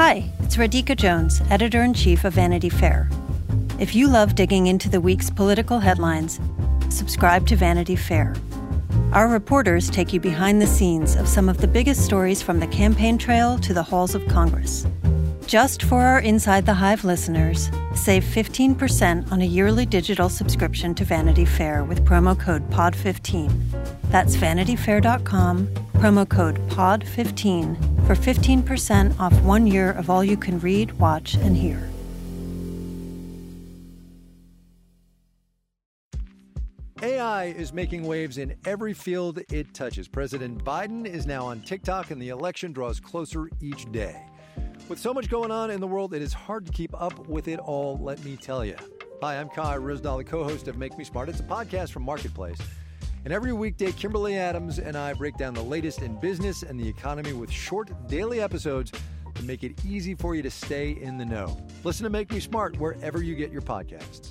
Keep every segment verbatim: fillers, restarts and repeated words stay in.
Hi, it's Radhika Jones, Editor-in-Chief of Vanity Fair. If you love digging into the week's political headlines, subscribe to Vanity Fair. Our reporters take you behind the scenes of some of the biggest stories from the campaign trail to the halls of Congress. Just for our Inside the Hive listeners, save fifteen percent on a yearly digital subscription to Vanity Fair with promo code P O D fifteen. That's vanity fair dot com, promo code P O D fifteen for fifteen percent off one year of all you can read, watch, and hear. A I is making waves in every field it touches. President Biden is now on TikTok, and the election draws closer each day. With so much going on in the world, it is hard to keep up with it all, let me tell you. Hi, I'm Kai Ryssdal, the co-host of Make Me Smart. It's a podcast from Marketplace. And every weekday, Kimberly Adams and I break down the latest in business and the economy with short daily episodes to make it easy for you to stay in the know. Listen to Make Me Smart wherever you get your podcasts.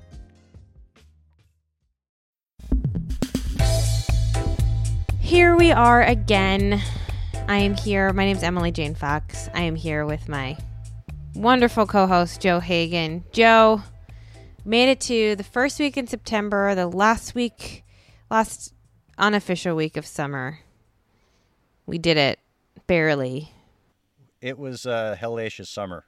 Here we are again. I am here. My name is Emily Jane Fox. I am here with my wonderful co-host, Joe Hagan. Joe, made it to the first week in September, the last week, last unofficial week of summer. We did it, barely. It was a hellacious summer.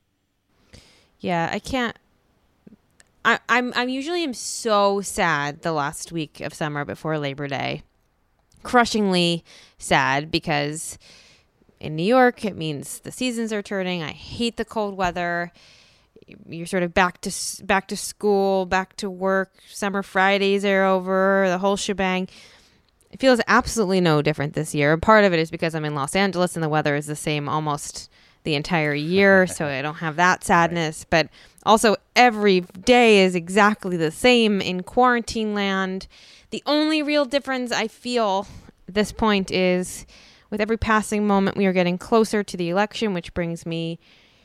Yeah, I can't. I, I'm I'm usually am so sad the last week of summer before Labor Day. Crushingly sad because in New York it means the seasons are turning. I hate the cold weather. You're sort of back to back to school, back to work. Summer Fridays are over, the whole shebang. It feels absolutely no different this year. Part of it is because I'm in Los Angeles and the weather is the same almost the entire year, so I don't have that sadness. Right. But also every day is exactly the same in quarantine land. The only real difference I feel at this point is with every passing moment we are getting closer to the election, which brings me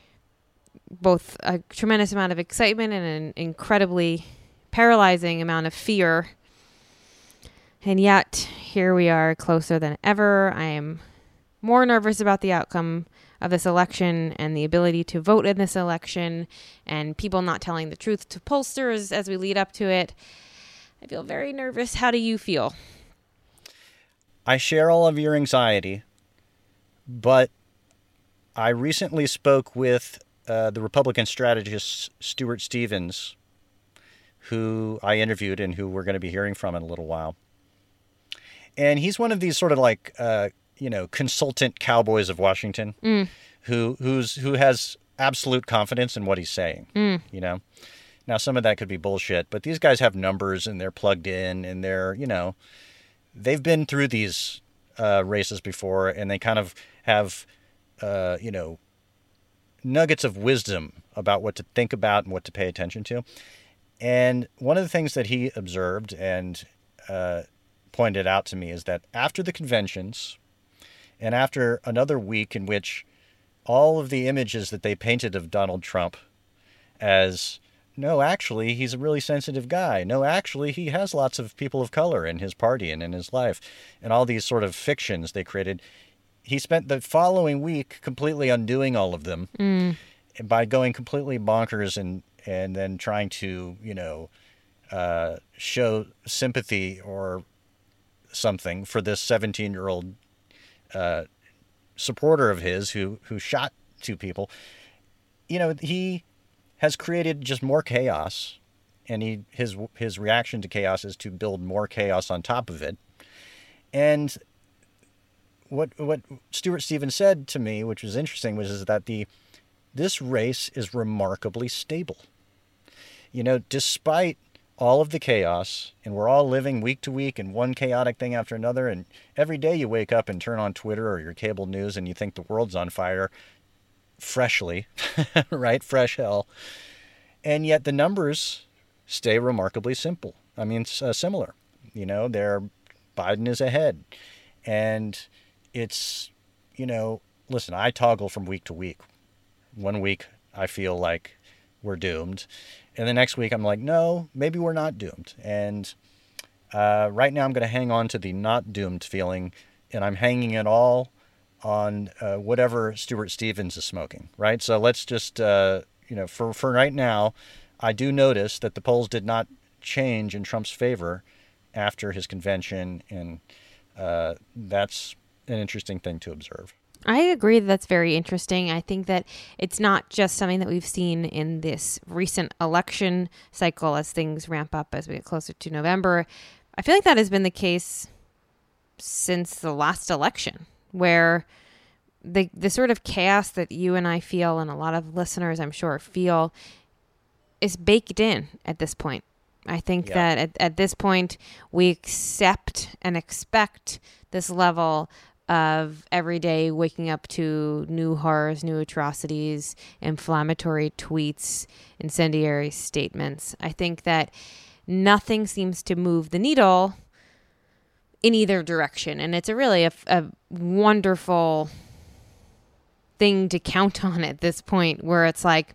both a tremendous amount of excitement and an incredibly paralyzing amount of fear. And yet, here we are closer than ever. I am more nervous about the outcome of this election and the ability to vote in this election and people not telling the truth to pollsters as we lead up to it. I feel very nervous. How do you feel? I share all of your anxiety, but I recently spoke with uh, the Republican strategist Stuart Stevens, who I interviewed and who we're going to be hearing from in a little while. And he's one of these sort of like, uh, you know, consultant cowboys of Washington, mm. who who's who has absolute confidence in what he's saying, mm. you know. Now, some of that could be bullshit, but these guys have numbers and they're plugged in and they're, you know, they've been through these uh, races before and they kind of have, uh, you know, nuggets of wisdom about what to think about and what to pay attention to. And one of the things that he observed and uh, pointed out to me is that after the conventions and after another week in which all of the images that they painted of Donald Trump as, no, actually, he's a really sensitive guy. No, actually, he has lots of people of color in his party and in his life. And all these sort of fictions they created. He spent the following week completely undoing all of them mm. by going completely bonkers and, and then trying to, you know, uh, show sympathy or something for this seventeen-year-old uh, supporter of his who, who shot two people. You know, he has created just more chaos, and he his his reaction to chaos is to build more chaos on top of it. And what what Stuart Stevens said to me, which was interesting, was is that the this race is remarkably stable. You know, despite all of the chaos, and we're all living week to week in one chaotic thing after another, and every day you wake up and turn on Twitter or your cable news and you think the world's on fire, freshly, right? Fresh hell. And yet the numbers stay remarkably simple. I mean, uh, similar. You know, they're Biden is ahead. And it's, you know, listen, I toggle from week to week. One week I feel like we're doomed. And the next week I'm like, no, maybe we're not doomed. And uh, right now I'm going to hang on to the not doomed feeling. And I'm hanging it all on uh, whatever Stuart Stevens is smoking, right? So let's just, uh, you know, for, for right now, I do notice that the polls did not change in Trump's favor after his convention, and uh, that's an interesting thing to observe. I agree that that's very interesting. I think that it's not just something that we've seen in this recent election cycle as things ramp up as we get closer to November. I feel like that has been the case since the last election, where the the sort of chaos that you and I feel, and a lot of listeners, I'm sure, feel, is baked in at this point. I think yeah. that at, at this point, we accept and expect this level of every day waking up to new horrors, new atrocities, inflammatory tweets, incendiary statements. I think that nothing seems to move the needle in either direction. And it's a really a, a wonderful thing to count on at this point, where it's like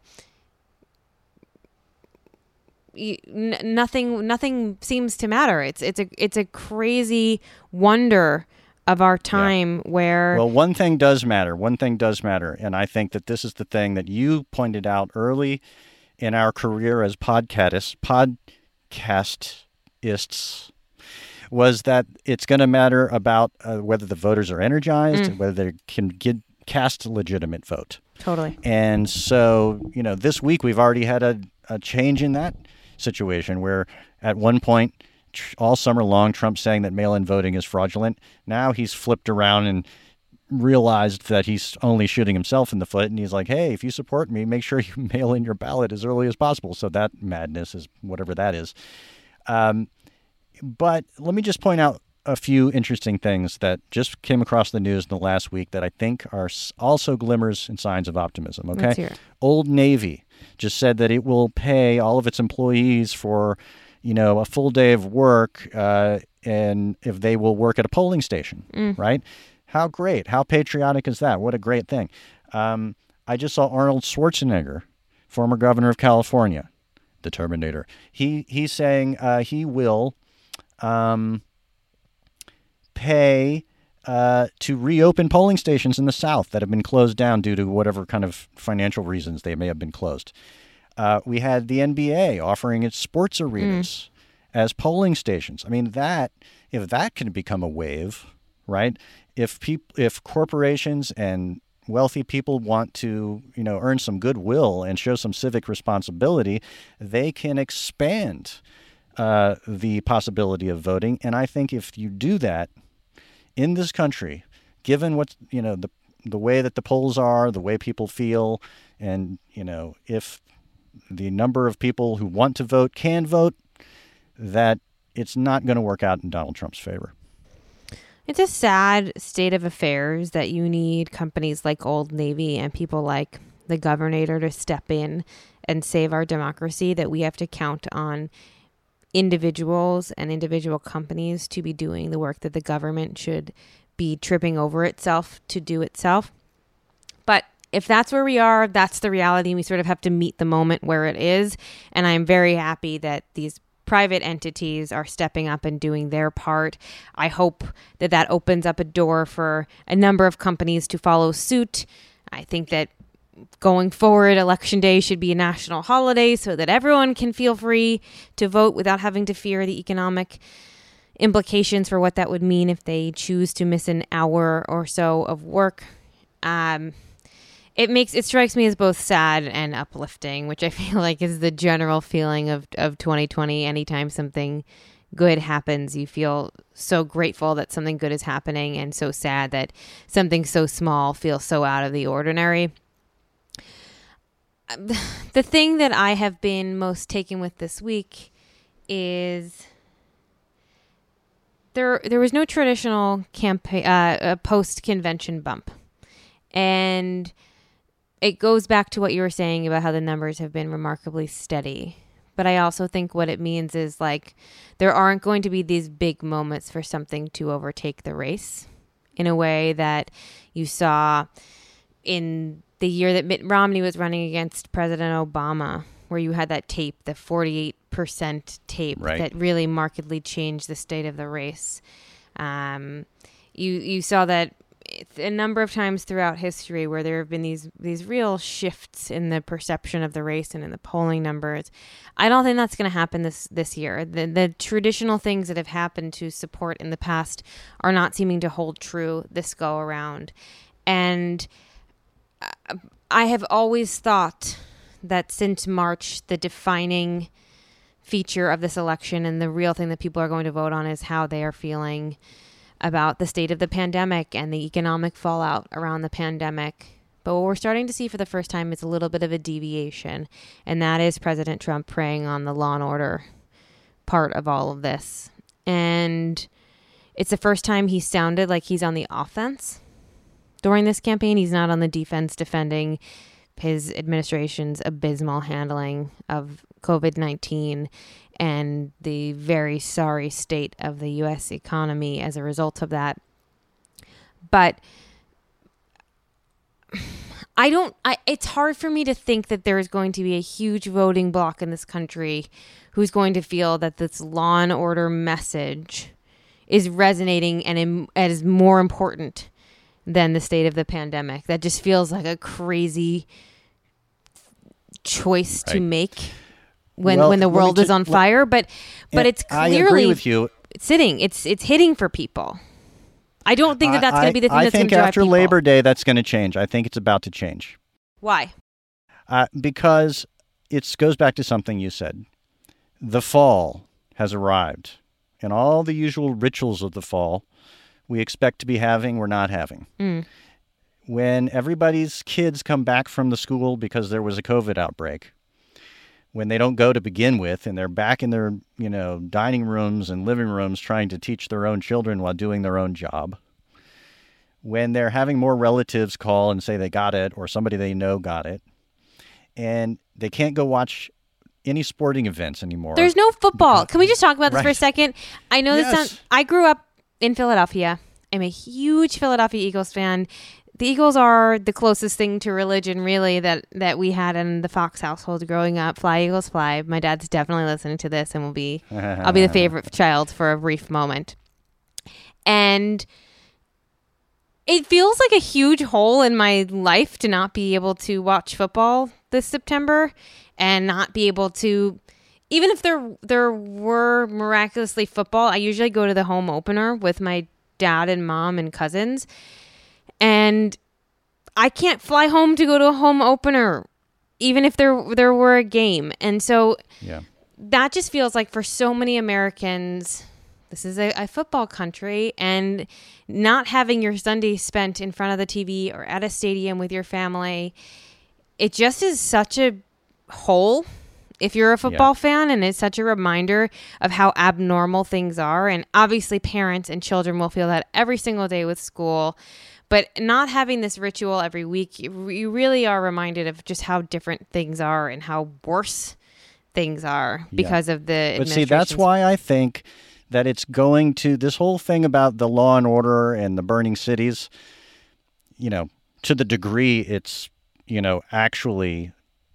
you, n- nothing nothing seems to matter. It's it's a it's a crazy wonder of our time yeah. where... Well, one thing does matter. One thing does matter. And I think that this is the thing that you pointed out early in our career as podcastists, podcastists, was that it's going to matter about uh, whether the voters are energized mm. and whether they can get, cast a legitimate vote. Totally. And so, you know, this week we've already had a, a change in that situation where at one point, all summer long, Trump saying that mail-in voting is fraudulent. Now he's flipped around and realized that he's only shooting himself in the foot. And he's like, hey, if you support me, make sure you mail in your ballot as early as possible. So that madness is whatever that is. Um, but let me just point out a few interesting things that just came across the news in the last week that I think are also glimmers and signs of optimism. Okay. Let's hear it. Old Navy just said that it will pay all of its employees for you know, a full day of work, uh, and if they will work at a polling station, mm. right? How great. How patriotic is that? What a great thing. Um, I just saw Arnold Schwarzenegger, former governor of California, the Terminator. He He's saying uh, he will um, pay uh, to reopen polling stations in the South that have been closed down due to whatever kind of financial reasons they may have been closed. Uh, we had the N B A offering its sports arenas mm. as polling stations. I mean, that if that can become a wave, right? If people, if corporations and wealthy people want to, you know, earn some goodwill and show some civic responsibility, they can expand uh, the possibility of voting. And I think if you do that in this country, given what you know the the way that the polls are, the way people feel, and you know if the number of people who want to vote can vote, that it's not going to work out in Donald Trump's favor. It's a sad state of affairs that you need companies like Old Navy and people like the governor to step in and save our democracy, that we have to count on individuals and individual companies to be doing the work that the government should be tripping over itself to do itself. But if that's where we are, that's the reality. We sort of have to meet the moment where it is. And I'm very happy that these private entities are stepping up and doing their part. I hope that that opens up a door for a number of companies to follow suit. I think that going forward, Election Day should be a national holiday so that everyone can feel free to vote without having to fear the economic implications for what that would mean if they choose to miss an hour or so of work. Um, It makes it strikes me as both sad and uplifting, which I feel like is the general feeling of, of twenty twenty. Anytime something good happens, you feel so grateful that something good is happening, and so sad that something so small feels so out of the ordinary. The thing that I have been most taken with this week is there there was no traditional campaign uh, post-convention bump, and it goes back to what you were saying about how the numbers have been remarkably steady. But I also think what it means is like there aren't going to be these big moments for something to overtake the race in a way that you saw in the year that Mitt Romney was running against President Obama, where you had that tape, the forty-eight percent tape right. that really markedly changed the state of the race. Um, you you saw that a number of times throughout history where there have been these these real shifts in the perception of the race and in the polling numbers. I don't think that's going to happen this this year. The the traditional things that have happened to support in the past are not seeming to hold true this go around. And I have always thought that since March, the defining feature of this election and the real thing that people are going to vote on is how they are feeling about the state of the pandemic and the economic fallout around the pandemic. But what we're starting to see for the first time is a little bit of a deviation, and that is President Trump preying on the law and order part of all of this. And it's the first time he sounded like he's on the offense during this campaign. He's not on the defense defending his administration's abysmal handling of COVID nineteen and the very sorry state of the U S economy as a result of that. But I don't, I, it's hard for me to think that there is going to be a huge voting bloc in this country who's going to feel that this law and order message is resonating and im- is more important than the state of the pandemic. That just feels like a crazy choice right. to make when well, when the world is on fire. But but it's clearly I agree with you. sitting. It's it's hitting for people. I don't think that that's going to be the thing I that's going to drive people. I think after people. Labor Day, that's going to change. I think it's about to change. Why? Uh, because it goes back to something you said. The fall has arrived, and all the usual rituals of the fall we expect to be having, we're not having. Mm. When everybody's kids come back from the school because there was a COVID outbreak, when they don't go to begin with, and they're back in their, you know, dining rooms and living rooms trying to teach their own children while doing their own job, when they're having more relatives call and say they got it or somebody they know got it, and they can't go watch any sporting events anymore. There's no football. Because, Can we just talk about this right. for a second? I know yes. this sounds, I grew up in Philadelphia. I'm a huge Philadelphia Eagles fan. The Eagles are the closest thing to religion, really, that, that we had in the Fox household growing up. Fly, Eagles, fly. My dad's definitely listening to this and will be, I'll be the favorite child for a brief moment. And it feels like a huge hole in my life to not be able to watch football this September and not be able to, even if there there were miraculously football, I usually go to the home opener with my dad and mom and cousins. And I can't fly home to go to a home opener, even if there there were a game. And so yeah. that just feels like for so many Americans, this is a, a football country, and not having your Sunday spent in front of the T V or at a stadium with your family, it just is such a hole if you're a football yeah. fan, and it's such a reminder of how abnormal things are. And obviously parents and children will feel that every single day with school. But not having this ritual every week, you really are reminded of just how different things are and how worse things are because yeah. of the But see, that's why I think that it's going to, this whole thing about the law and order and the burning cities, you know, to the degree it's, you know, actually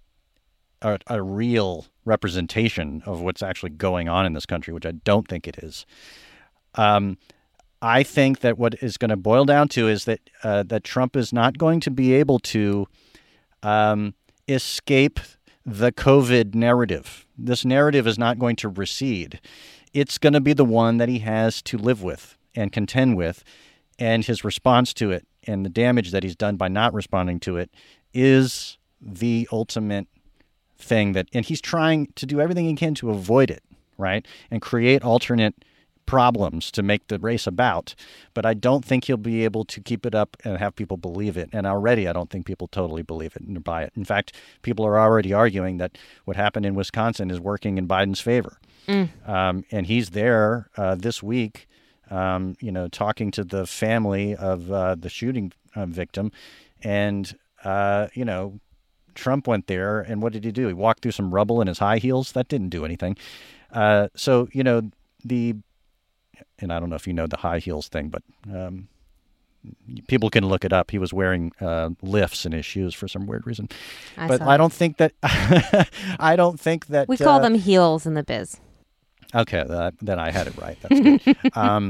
a, a real representation of what's actually going on in this country, which I don't think it is. Um I think that what is going to boil down to is that uh, that Trump is not going to be able to um, escape the COVID narrative. This narrative is not going to recede. It's going to be the one that he has to live with and contend with, and his response to it and the damage that he's done by not responding to it is the ultimate thing that, and he's trying to do everything he can to avoid it, right, and create alternate problems to make the race about, but I don't think he'll be able to keep it up and have people believe it. And already I don't think people totally believe it and buy it. In fact, people are already arguing that what happened in Wisconsin is working in Biden's favor. Mm. Um, and he's there uh, this week, um, you know, talking to the family of uh, the shooting uh, victim. And, uh, you know, Trump went there, and what did he do? He walked through some rubble in his high heels. That didn't do anything. Uh, so, you know, the And I don't know if you know the high heels thing, but um, people can look it up. He was wearing uh, lifts in his shoes for some weird reason. I but I don't think that. I don't think that we call uh, them heels in the biz. Okay, uh, then I had it right. That's good. um,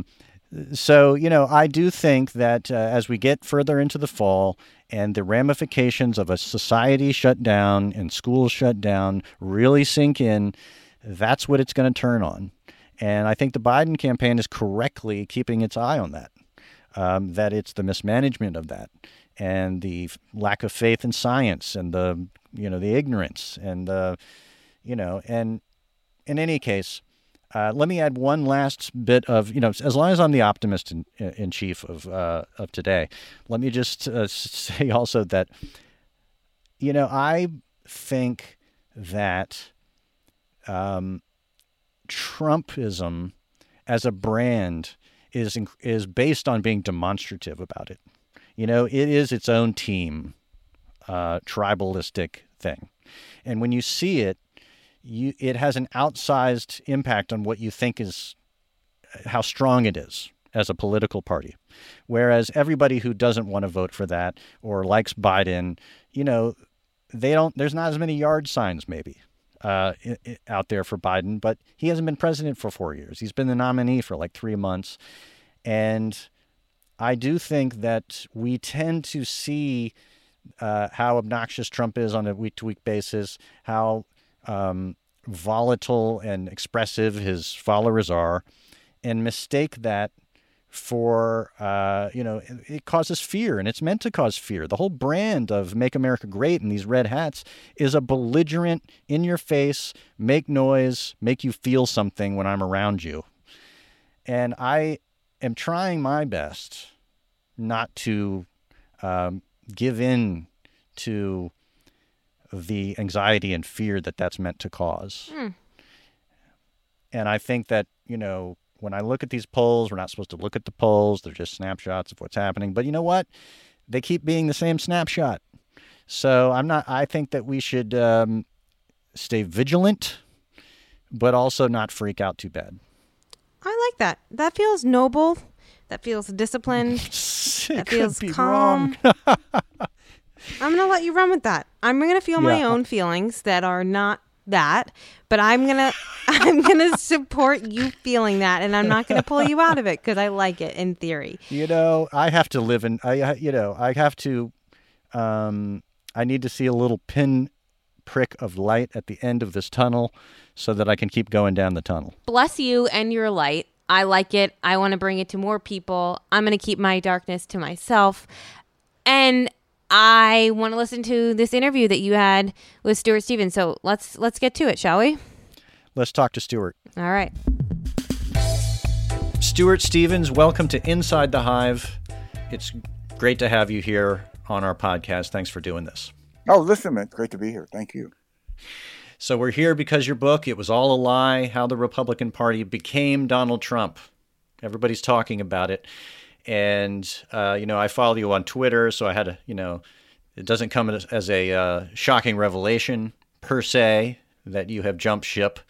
So, you know, I do think that uh, as we get further into the fall and the ramifications of a society shut down and schools shut down really sink in, that's what it's going to turn on. And I think the Biden campaign is correctly keeping its eye on that, um, that it's the mismanagement of that and the f- lack of faith in science and the, you know, the ignorance and, the, you know, and in any case, Uh, let me add one last bit of, you know, as long as I'm the optimist in, in chief of uh, of today, let me just uh, say also that, you know, I think that um, Trumpism as a brand is is based on being demonstrative about it. You know, it is its own team, uh, tribalistic thing. And when you see it, You, it has an outsized impact on what you think is how strong it is as a political party. Whereas everybody who doesn't want to vote for that or likes Biden, you know, they don't, there's not as many yard signs maybe uh, out there for Biden, but he hasn't been president for four years. He's been the nominee for like three months. And I do think that we tend to see uh, how obnoxious Trump is on a week to week basis, how Um, volatile and expressive his followers are, and mistake that for, uh, you know, it, it causes fear, and it's meant to cause fear. The whole brand of Make America Great and these red hats is a belligerent, in your face, make noise, make you feel something when I'm around you. And I am trying my best not to um, give in to the anxiety and fear that that's meant to cause. Mm. And I think that, you know, when I look at these polls, we're not supposed to look at the polls. They're just snapshots of what's happening. But you know what? They keep being the same snapshot. So I'm not, I think that we should um, stay vigilant, but also not freak out too bad. I like that. That feels noble. That feels disciplined. that feels calm. I'm going to let you run with that. I'm going to feel yeah. my own feelings that are not that, but I'm going to I'm going to support you feeling that, and I'm not going to pull you out of it because I like it in theory. You know, I have to live in I you know, I have to um I need to see a little pin prick of light at the end of this tunnel so that I can keep going down the tunnel. Bless you and your light. I like it. I want to bring it to more people. I'm going to keep my darkness to myself. And I want to listen to this interview that you had with Stuart Stevens. So let's let's get to it, shall we? Let's talk to Stuart. All right. Stuart Stevens, welcome to Inside the Hive. It's great to have you here on our podcast. Thanks for doing this. Oh, listen, man. It's great to be here. Thank you. So we're here because your book, It Was All a Lie, How the Republican Party Became Donald Trump. Everybody's talking about it. And, uh, you know, I follow you on Twitter, so I had to, you know, it doesn't come as, as a uh, shocking revelation per se that you have jumped ship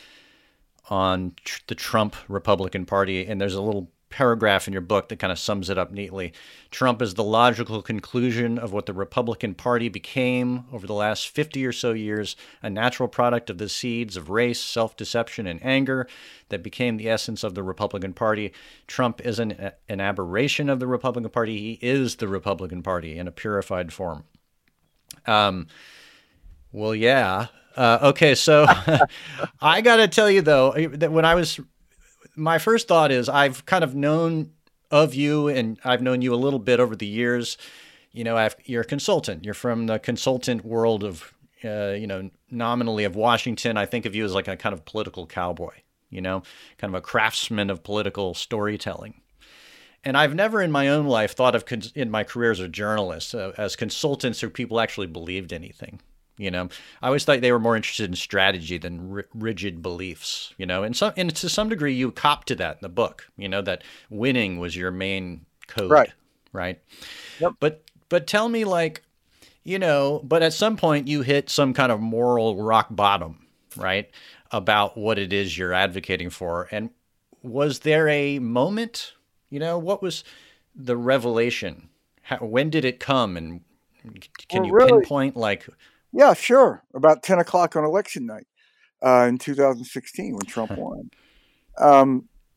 on tr- the Trump Republican Party. And there's a little paragraph in your book that kind of sums it up neatly. Trump is the logical conclusion of what the Republican Party became over the last fifty or so years, a natural product of the seeds of race, self-deception, and anger that became the essence of the Republican Party. Trump isn't an aberration of the Republican Party. He is the Republican Party in a purified form. Um, well, yeah. Uh, okay, so I got to tell you, though, that when I was... My first thought is I've kind of known of you, and I've known you a little bit over the years. You know, I've, you're a consultant. You're from the consultant world of, uh, you know, nominally of Washington. I think of you as like a kind of political cowboy, you know, kind of a craftsman of political storytelling. And I've never in my own life thought of, cons- in my career as a journalist, uh, as consultants or people actually believed anything. You know, I always thought they were more interested in strategy than r- rigid beliefs, you know, and some, and to some degree you cop to that in the book, you know, that winning was your main code, right? Right. Yep. But, but tell me, like, you know, but at some point you hit some kind of moral rock bottom, right? About what it is you're advocating for. And was there a moment, you know, what was the revelation? How, when did it come? And can well, you really, pinpoint like... Yeah, sure. About ten o'clock on election night uh, in two thousand sixteen when Trump won. Um,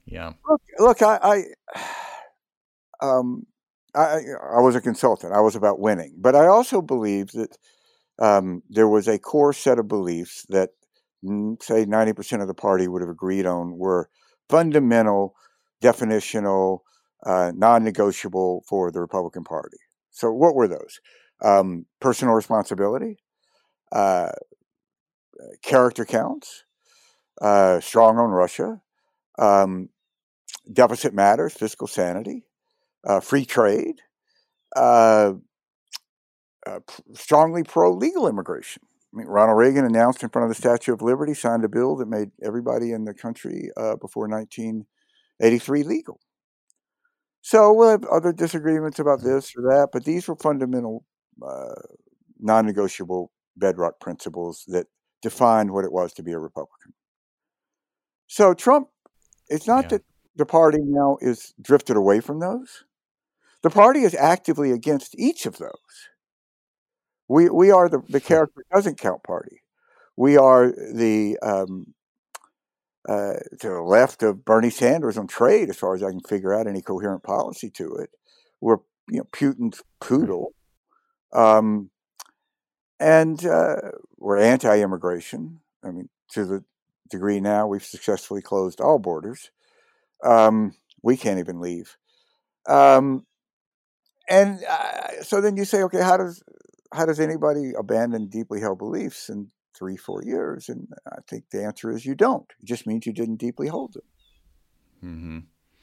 Yeah. Look, look, I, I, um, I, I was a consultant. I was about winning, but I also believe that um, there was a core set of beliefs that, mm, say, ninety percent of the party would have agreed on were fundamental, definitional, uh, non-negotiable for the Republican Party. So, what were those? Um, personal responsibility, uh, character counts, uh, strong on Russia, um, deficit matters, fiscal sanity, uh, free trade, uh, uh, strongly pro-legal immigration. I mean, Ronald Reagan announced in front of the Statue of Liberty, signed a bill that made everybody in the country uh, before nineteen eighty-three legal. So we'll have other disagreements about this or that, but these were fundamental, uh, non-negotiable bedrock principles that defined what it was to be a Republican. So Trump, it's not Yeah. that the party now is drifted away from those. The party is actively against each of those. We we are the, the character doesn't count party. We are the um, uh, to the left of Bernie Sanders on trade, as far as I can figure out any coherent policy to it. We're you know Putin's poodle, um, and uh, we're anti-immigration. I mean, to the degree now we've successfully closed all borders. Um, we can't even leave. Um, and uh, so then you say, okay, how does how does anybody abandon deeply held beliefs in three, four years? And I think the answer is you don't. It just means you didn't deeply hold them. Mm-hmm.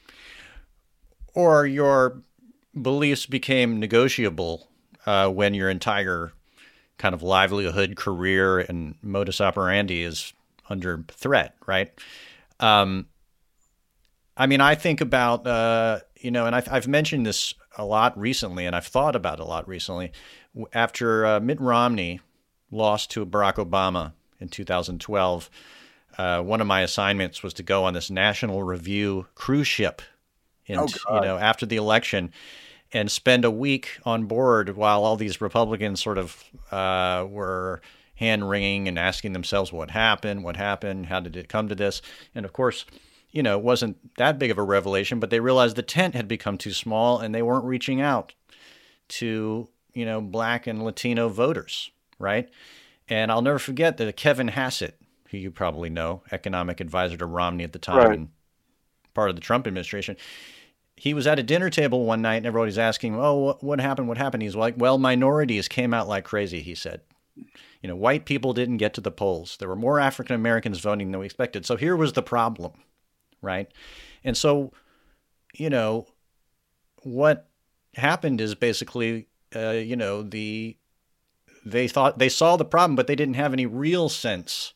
Or your beliefs became negotiable uh, when your entire kind of livelihood, career, and modus operandi is under threat, right? Um, I mean, I think about, uh, you know, and I've, I've mentioned this a lot recently, and I've thought about it a lot recently. After uh, Mitt Romney lost to Barack Obama in two thousand twelve, uh, one of my assignments was to go on this National Review cruise ship, in, Oh, you know, after the election, and spend a week on board while all these Republicans sort of uh, were hand-wringing and asking themselves what happened, what happened, how did it come to this? And of course, you know, it wasn't that big of a revelation, but they realized the tent had become too small and they weren't reaching out to, you know, Black and Latino voters, right? And I'll never forget that Kevin Hassett, who you probably know, economic advisor to Romney at the time Right. and part of the Trump administration, he was at a dinner table one night and everybody's asking, oh, what, what happened? What happened? He's like, well, minorities came out like crazy, he said. You know, white people didn't get to the polls. There were more African Americans voting than we expected. So here was the problem, right? And so, you know, what happened is basically, uh, you know, the they thought they saw the problem, but they didn't have any real sense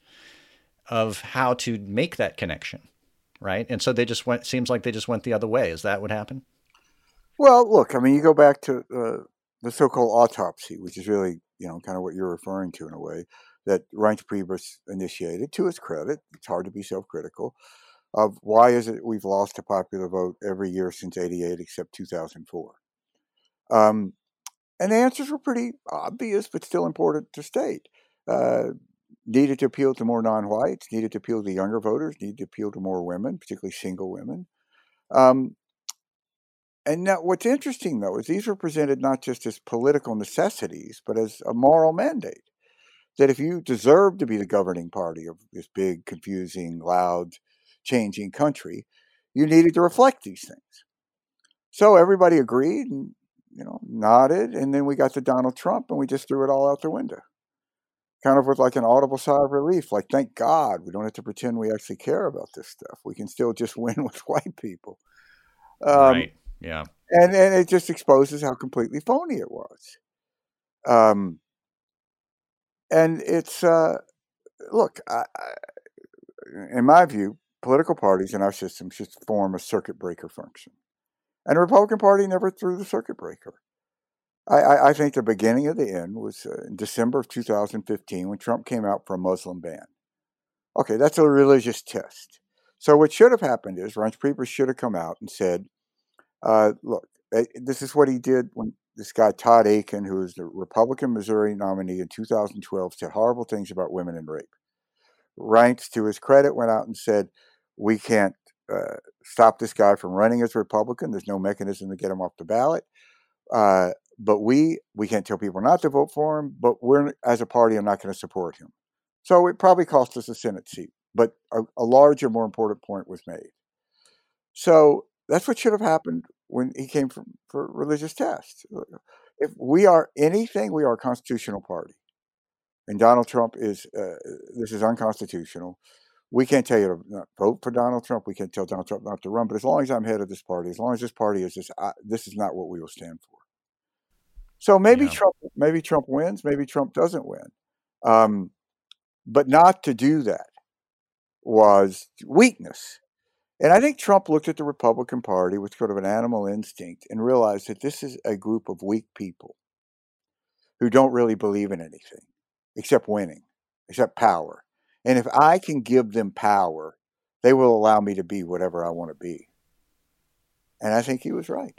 of how to make that connection, right? And so they just went. Seems like they just went the other way. Is that what happened? Well, look, I mean, you go back to uh, the so-called autopsy, which is really, you know, kind of what you're referring to in a way, that Reince Priebus initiated. To his credit, it's hard to be self-critical, of why is it we've lost a popular vote every year since eighty-eight except two thousand four. Um, and the answers were pretty obvious, but still important to state. Uh, needed to appeal to more non-whites, needed to appeal to younger voters, needed to appeal to more women, particularly single women. Um, and now what's interesting, though, is these were presented not just as political necessities, but as a moral mandate. That if you deserve to be the governing party of this big, confusing, loud, changing country, you needed to reflect these things. So everybody agreed and, you know, nodded, and then we got to Donald Trump, and we just threw it all out the window. Kind of with like an audible sigh of relief, like, thank God we don't have to pretend we actually care about this stuff. We can still just win with white people. Um, Right. Yeah. And, and it just exposes how completely phony it was. Um, and it's, uh, look, I, I, in my view, political parties in our system should form a circuit breaker function. And the Republican Party never threw the circuit breaker. I, I, I think the beginning of the end was uh, in December of two thousand fifteen when Trump came out for a Muslim ban. Okay, that's a religious test. So what should have happened is Reince Priebus should have come out and said, uh, look, this is what he did when this guy Todd Akin, who was the Republican Missouri nominee in two thousand twelve, said horrible things about women and rape. Reince, to his credit, went out and said, we can't uh, stop this guy from running as a Republican. There's no mechanism to get him off the ballot. Uh, but we we can't tell people not to vote for him. But we're as a party, I'm not going to support him. So it probably cost us a Senate seat. But a, a larger, more important point was made. So that's what should have happened when he came from, for religious tests. If we are anything, we are a constitutional party. And Donald Trump is, uh, this is unconstitutional. We can't tell you to not vote for Donald Trump. We can't tell Donald Trump not to run. But as long as I'm head of this party, as long as this party is this, I, this is not what we will stand for. So maybe Yeah. Trump, maybe Trump wins, maybe Trump doesn't win. Um, but not to do that was weakness. And I think Trump looked at the Republican Party with sort of an animal instinct and realized that this is a group of weak people who don't really believe in anything except winning, except power. And if I can give them power, they will allow me to be whatever I want to be. And I think he was right.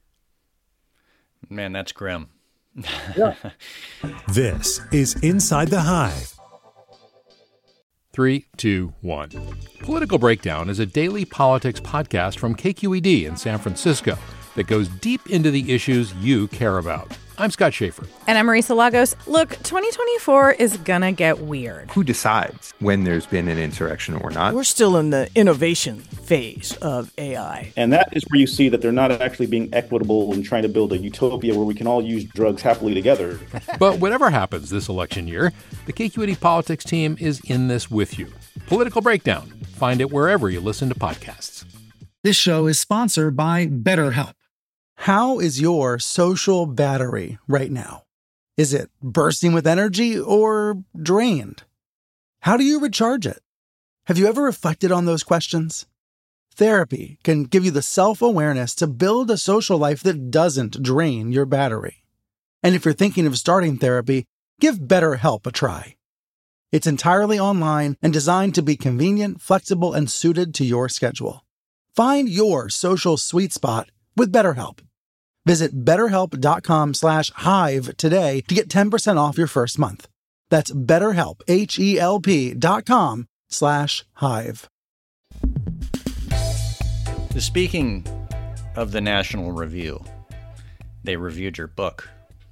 Man, that's grim. Yeah. This is Inside the Hive. Three, two, one. Political Breakdown is a daily politics podcast from K Q E D in San Francisco that goes deep into the issues you care about. I'm Scott Schaefer. And I'm Marisa Lagos. Look, twenty twenty-four is gonna get weird. Who decides when there's been an insurrection or not? We're still in the innovation phase of A I. And that is where you see that they're not actually being equitable and trying to build a utopia where we can all use drugs happily together. But whatever happens this election year, the K Q E D Politics team is in this with you. Political Breakdown. Find it wherever you listen to podcasts. This show is sponsored by BetterHelp. How is your social battery right now? Is it bursting with energy or drained? How do you recharge it? Have you ever reflected on those questions? Therapy can give you the self-awareness to build a social life that doesn't drain your battery. And if you're thinking of starting therapy, give BetterHelp a try. It's entirely online and designed to be convenient, flexible, and suited to your schedule. Find your social sweet spot with BetterHelp. Visit betterhelp.com slash hive today to get ten percent off your first month. That's betterhelp, H-E-L-P dot com slash hive. Speaking of the National Review, they reviewed your book,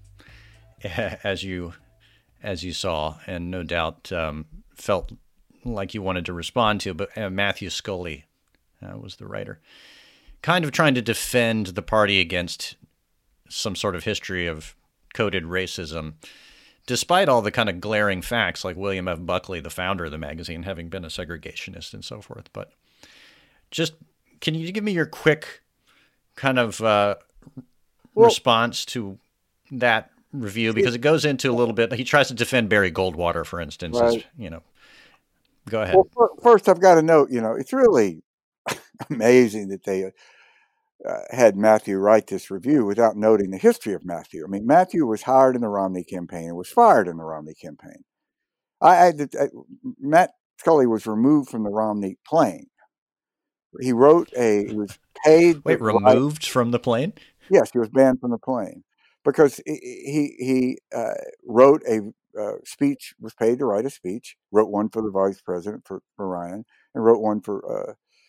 as you as you saw, and no doubt um, felt like you wanted to respond to. But uh, Matthew Scully uh, was the writer, kind of trying to defend the party against some sort of history of coded racism, despite all the kind of glaring facts, like William F. Buckley, the founder of the magazine, having been a segregationist and so forth. But just, can you give me your quick kind of uh, well, response to that review? Because it goes into a little bit, he tries to defend Barry Goldwater, for instance. Right. As, you know, go ahead. Well, first, I've got to note, you know, it's really amazing that they uh, had Matthew write this review without noting the history of Matthew. I mean, Matthew was hired in the Romney campaign and was fired in the Romney campaign. I, I, I Matt Scully was removed from the Romney plane. He wrote a, he was paid. Wait, removed write, from the plane? Yes, he was banned from the plane because he, he, he uh, wrote a uh, speech, was paid to write a speech, wrote one for the vice president, for, for Ryan, and wrote one for, uh,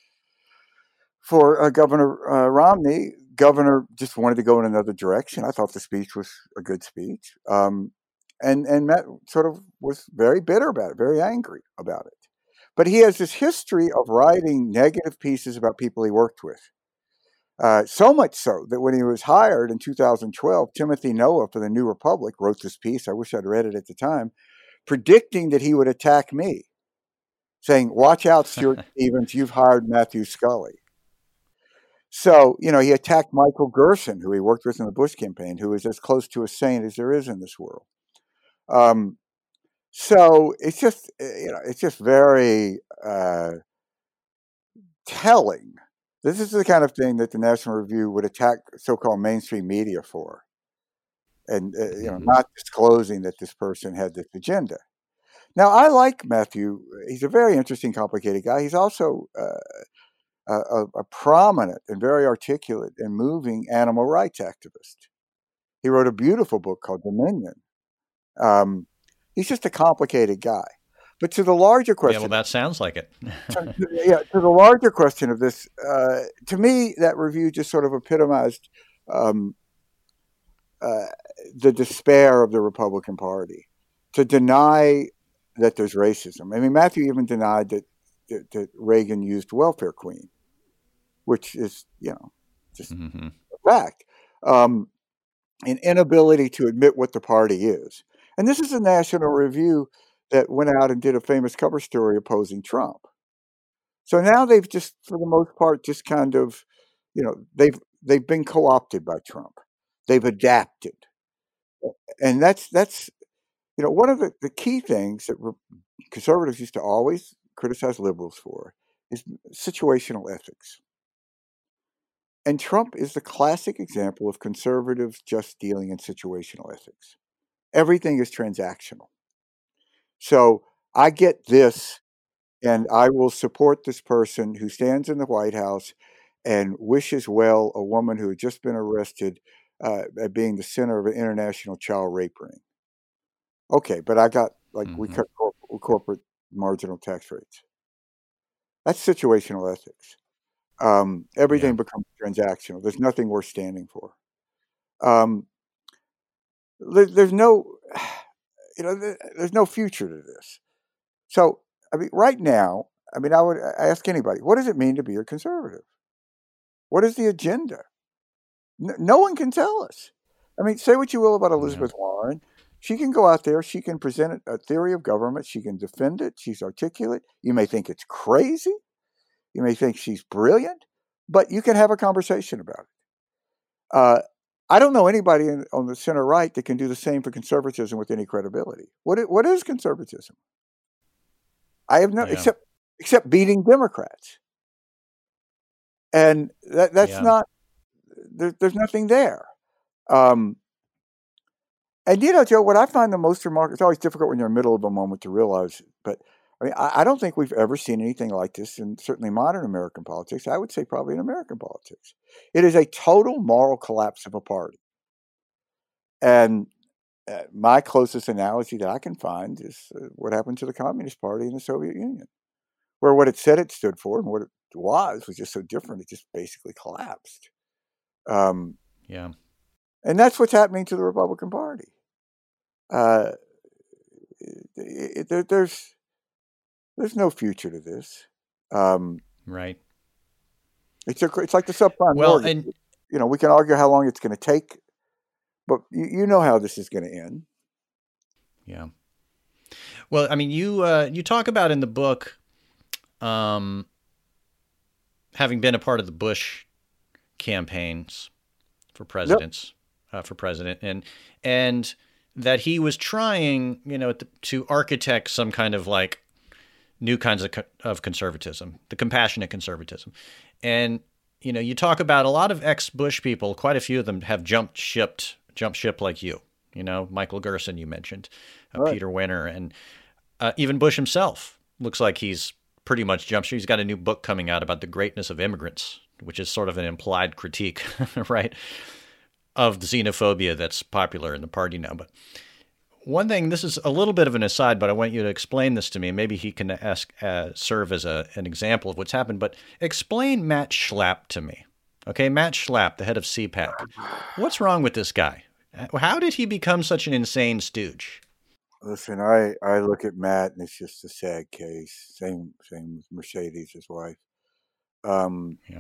for uh, Governor uh, Romney. Governor just wanted to go in another direction. I thought the speech was a good speech. Um, and, and Matt sort of was very bitter about it, very angry about it. But he has this history of writing negative pieces about people he worked with. Uh, so much so that when he was hired in two thousand twelve, Timothy Noah for the New Republic wrote this piece. I wish I'd read it at the time, predicting that he would attack me, saying, "Watch out, Stuart Stevens, you've hired Matthew Scully." So, you know, he attacked Michael Gerson, who he worked with in the Bush campaign, who is as close to a saint as there is in this world. Um, so it's just, you know, it's just very uh, telling. This is the kind of thing that the National Review would attack so-called mainstream media for, and uh, you know, not disclosing that this person had this agenda. Now, I like Matthew. He's a very interesting, complicated guy. He's also uh, a, a prominent and very articulate and moving animal rights activist. He wrote a beautiful book called Dominion. Um, he's just a complicated guy. But to the larger question, yeah, well, that sounds like it. to, yeah, to the larger question of this, uh, to me, that review just sort of epitomized um, uh, the despair of the Republican Party to deny that there's racism. I mean, Matthew even denied that that, that Reagan used welfare queen, which is, you know, just mm-hmm. a fact. Um, an inability to admit what the party is. And this is a National Review that went out and did a famous cover story opposing Trump. So now they've just, for the most part, just kind of, you know, they've they've been co-opted by Trump. They've adapted. And that's, that's you know, one of the, the key things that conservatives used to always criticize liberals for is situational ethics. And Trump is the classic example of conservatives just dealing in situational ethics. Everything is transactional. So I get this, and I will support this person who stands in the White House and wishes well a woman who had just been arrested uh, at being the center of an international child rape ring. Okay, but I got, like, mm-hmm. we cut corp- corporate marginal tax rates. That's situational ethics. Um, everything yeah. becomes transactional. There's nothing worth standing for. Um, there, there's no, you know, there, there's no future to this. So, I mean, right now, I mean, I would ask anybody, what does it mean to be a conservative? What is the agenda? No, no one can tell us. I mean, say what you will about Elizabeth yeah. Warren. She can go out there. She can present a theory of government. She can defend it. She's articulate. You may think it's crazy. You may think she's brilliant, but you can have a conversation about it. Uh, I don't know anybody in, on the center right that can do the same for conservatism with any credibility. What is, what is conservatism? I have no yeah. except except beating Democrats, and that that's yeah. not. There, there's nothing there. Um, and you know, Joe, what I find the most remarkable. It's always difficult when you're in the middle of a moment to realize it, but. I mean, I don't think we've ever seen anything like this in certainly modern American politics. I would say probably in American politics. It is a total moral collapse of a party. And uh, my closest analogy that I can find is uh, what happened to the Communist Party in the Soviet Union, where what it said it stood for and what it was was just so different, it just basically collapsed. Um, yeah. And that's what's happening to the Republican Party. Uh, it, it, there's... There's no future to this. Um, right. It's a, it's like the subprime well, mortgage. And, you know, we can argue how long it's going to take, but you, you know how this is going to end. Yeah. Well, I mean, you uh, you talk about in the book, um, having been a part of the Bush campaigns for presidents, yep. uh, for president, and and that he was trying, you know, to architect some kind of like. New kinds of of conservatism, the compassionate conservatism. And, you know, you talk about a lot of ex-Bush people, quite a few of them have jumped shipped, jumped ship like you, you know, Michael Gerson, you mentioned, uh, right. Peter Winter, and uh, even Bush himself looks like he's pretty much jumped ship. He's got a new book coming out about the greatness of immigrants, which is sort of an implied critique, right, of the xenophobia that's popular in the party now. But one thing, this is a little bit of an aside, but I want you to explain this to me. Maybe he can ask, uh, serve as a, an example of what's happened. But explain Matt Schlapp to me. Okay, Matt Schlapp, the head of C PAC. What's wrong with this guy? How did he become such an insane stooge? Listen, I, I look at Matt, and it's just a sad case. Same same with Mercedes, his wife. Um, yeah.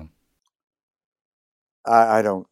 I, I don't.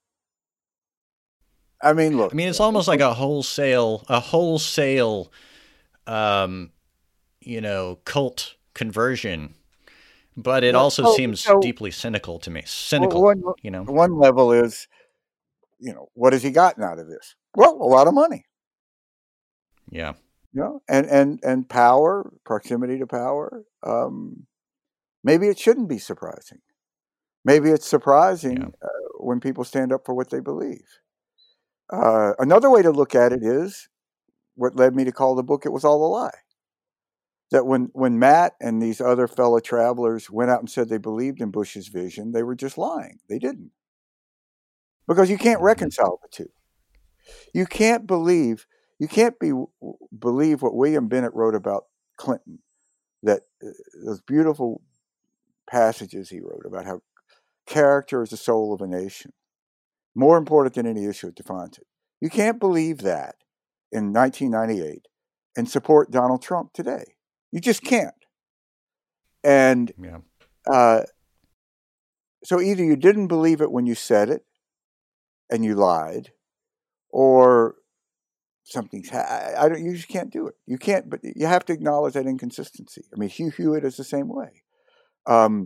I mean, look. I mean, it's almost like a wholesale, a wholesale, um, you know, cult conversion, but it well, also so, seems so, deeply cynical to me. Cynical, well, one, you know. One level is, you know, what has he gotten out of this? Well, a lot of money. Yeah. You know, and and and power, proximity to power. Um, maybe it shouldn't be surprising. Maybe it's surprising yeah. uh, when people stand up for what they believe. Uh, another way to look at it is what led me to call the book "It Was All a Lie." That when, when Matt and these other fellow travelers went out and said they believed in Bush's vision, they were just lying. They didn't. Because you can't reconcile the two. You can't believe, you can't be believe what William Bennett wrote about Clinton, that uh, those beautiful passages he wrote about how character is the soul of a nation, more important than any issue that defines it. You can't believe that in nineteen ninety-eight and support Donald Trump today. You just can't. And yeah. uh, so either you didn't believe it when you said it and you lied, or something's ha- I, I don't. You just can't do it. You can't. But you have to acknowledge that inconsistency. I mean, Hugh Hewitt is the same way. Um,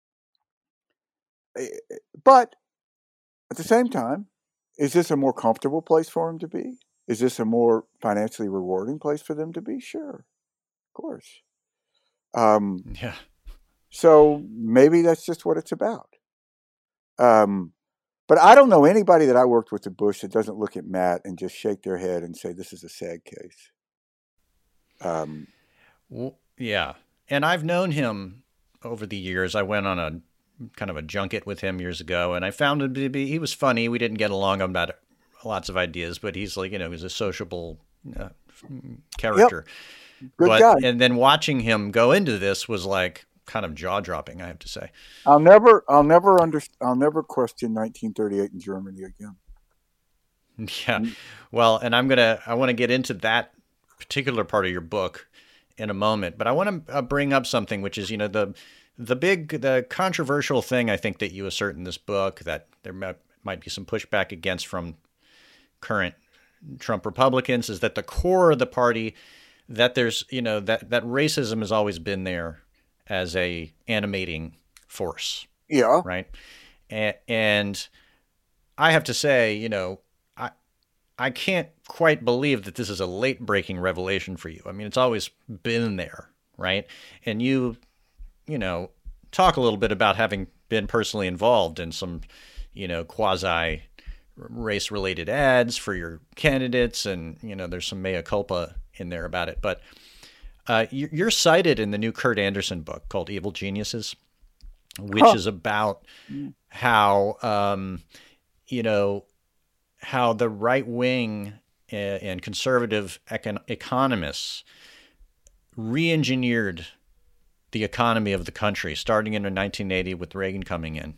but at the same time, is this a more comfortable place for him to be? Is this a more financially rewarding place for them to be? Sure, of course. Um, yeah. So maybe that's just what it's about. Um, but I don't know anybody that I worked with at Bush that doesn't look at Matt and just shake their head and say, this is a sad case. Um, well, yeah. And I've known him over the years. I went on a kind of a junket with him years ago, and I found him to be, he was funny. We didn't get along about lots of ideas, but he's like, you know, he's a sociable uh, character. Yep. Good but, guy. And then watching him go into this was like kind of jaw dropping, I have to say. I'll never, I'll never under, I'll never question nineteen thirty-eight in Germany again. Yeah. Well, and I'm going to, I want to get into that particular part of your book in a moment, but I want to bring up something, which is, you know, the, the big, the controversial thing I think that you assert in this book that there might, might be some pushback against from current Trump Republicans is that the core of the party, that there's, you know, that, that racism has always been there as a animating force. Yeah. Right. And, and I have to say, you know, I, I can't quite believe that this is a late breaking revelation for you. I mean, it's always been there. Right. And you, you know, talk a little bit about having been personally involved in some, you know, quasi race related ads for your candidates. And, you know, there's some mea culpa in there about it. But uh, you're cited in the new Kurt Anderson book called Evil Geniuses, which huh. is about how, um, you know, how the right wing and conservative econ- economists re-engineered the economy of the country, starting in nineteen eighty with Reagan coming in,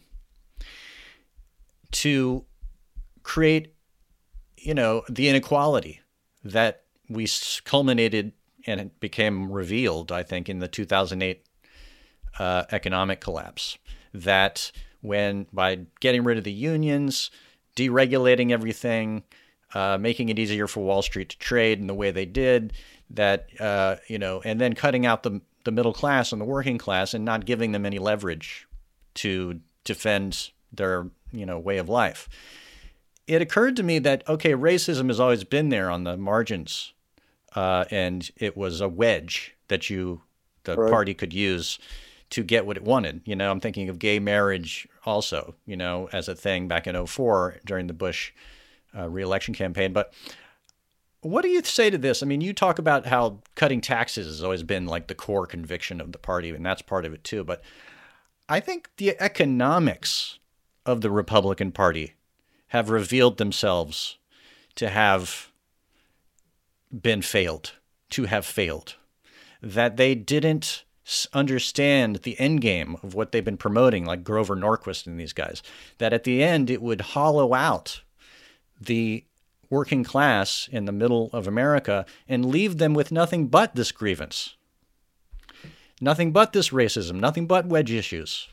to create, you know, the inequality that we culminated and it became revealed, I think, in the two thousand eight uh, economic collapse. That when, by getting rid of the unions, deregulating everything, uh, making it easier for Wall Street to trade in the way they did, that, uh, you know, and then cutting out the the middle class and the working class and not giving them any leverage to defend their, you know, way of life. It occurred to me that, okay, racism has always been there on the margins, uh, and it was a wedge that you, the right. party could use to get what it wanted. You know, I'm thinking of gay marriage also, you know, as a thing back in oh four during the Bush uh, re-election campaign. But what do you say to this? I mean, you talk about how cutting taxes has always been like the core conviction of the party, and that's part of it too. But I think the economics of the Republican Party have revealed themselves to have been failed, to have failed, that they didn't understand the end game of what they've been promoting, like Grover Norquist and these guys, that at the end it would hollow out the working class in the middle of America and leave them with nothing but this grievance, nothing but this racism, nothing but wedge issues.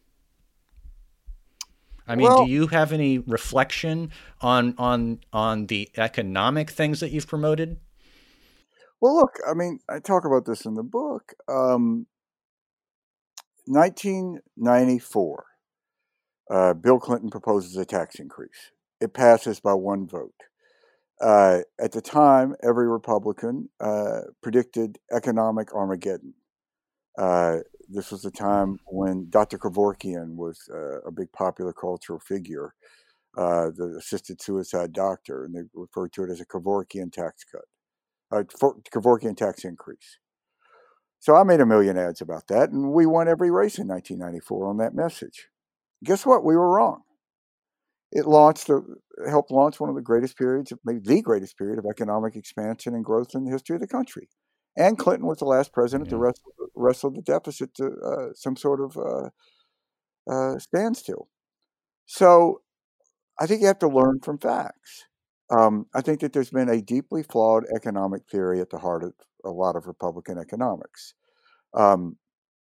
I mean, well, do you have any reflection on on on the economic things that you've promoted? Well, look, I mean, I talk about this in the book. Um, nineteen ninety-four, uh, Bill Clinton proposes a tax increase. It passes by one vote. Uh, at the time, every Republican uh, predicted economic Armageddon. Uh, this was the time when Doctor Kevorkian was uh, a big popular cultural figure, uh, the assisted suicide doctor, and they referred to it as a Kevorkian tax cut, a Kevorkian tax increase. So I made a million ads about that, and we won every race in nineteen ninety-four on that message. Guess what? We were wrong. It launched, a, helped launch one of the greatest periods, maybe the greatest period of economic expansion and growth in the history of the country. And Clinton was the last president yeah. the rest wrestled the deficit to uh, some sort of uh, uh, standstill. So I think you have to learn from facts. Um, I think that there's been a deeply flawed economic theory at the heart of a lot of Republican economics. Um,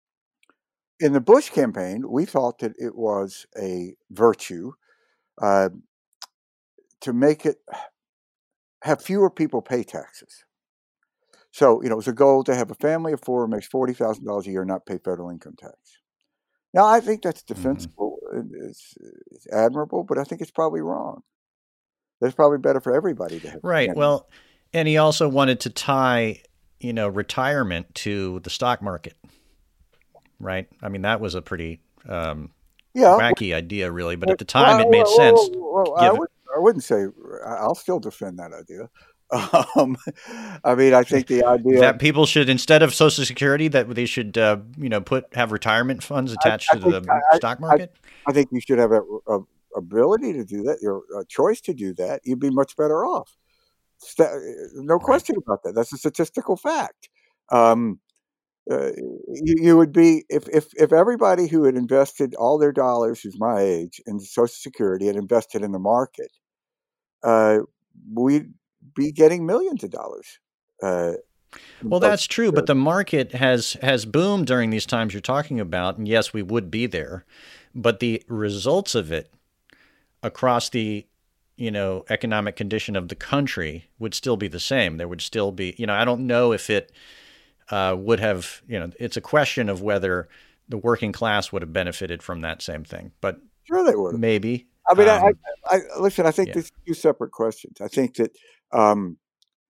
in the Bush campaign, we thought that it was a virtue uh, to make it have fewer people pay taxes. So, you know, it was a goal to have a family of four who makes forty thousand dollars a year and not pay federal income tax. Now, I think that's defensible. Mm-hmm. It's, it's admirable, but I think it's probably wrong. That's probably better for everybody to have. Right. Well, and he also wanted to tie, you know, retirement to the stock market. Right. I mean, that was a pretty um, yeah, wacky well, idea, really. But at the time, well, it made well, sense. Well, well I, would, I wouldn't say I'll still defend that idea. Um, I mean, I think the idea that people should, instead of Social Security, that they should, uh, you know, put have retirement funds attached I, I to the I, stock market. I, I think you should have a, a ability to do that, your a choice to do that. You'd be much better off. St- no question right. about that. That's a statistical fact. Um, uh, you, you would be if, if if everybody who had invested all their dollars, who's my age, in Social Security had invested in the market, uh, we'd be getting millions of dollars. Uh, well, that's true, but the market has has boomed during these times you're talking about, and yes, we would be there, but the results of it across the, you know, economic condition of the country would still be the same. There would still be, you know, I don't know if it uh, would have, you know, it's a question of whether the working class would have benefited from that same thing, but sure they would. Maybe. I mean, um, I, I, I listen. I think yeah. there's two separate questions. I think that um,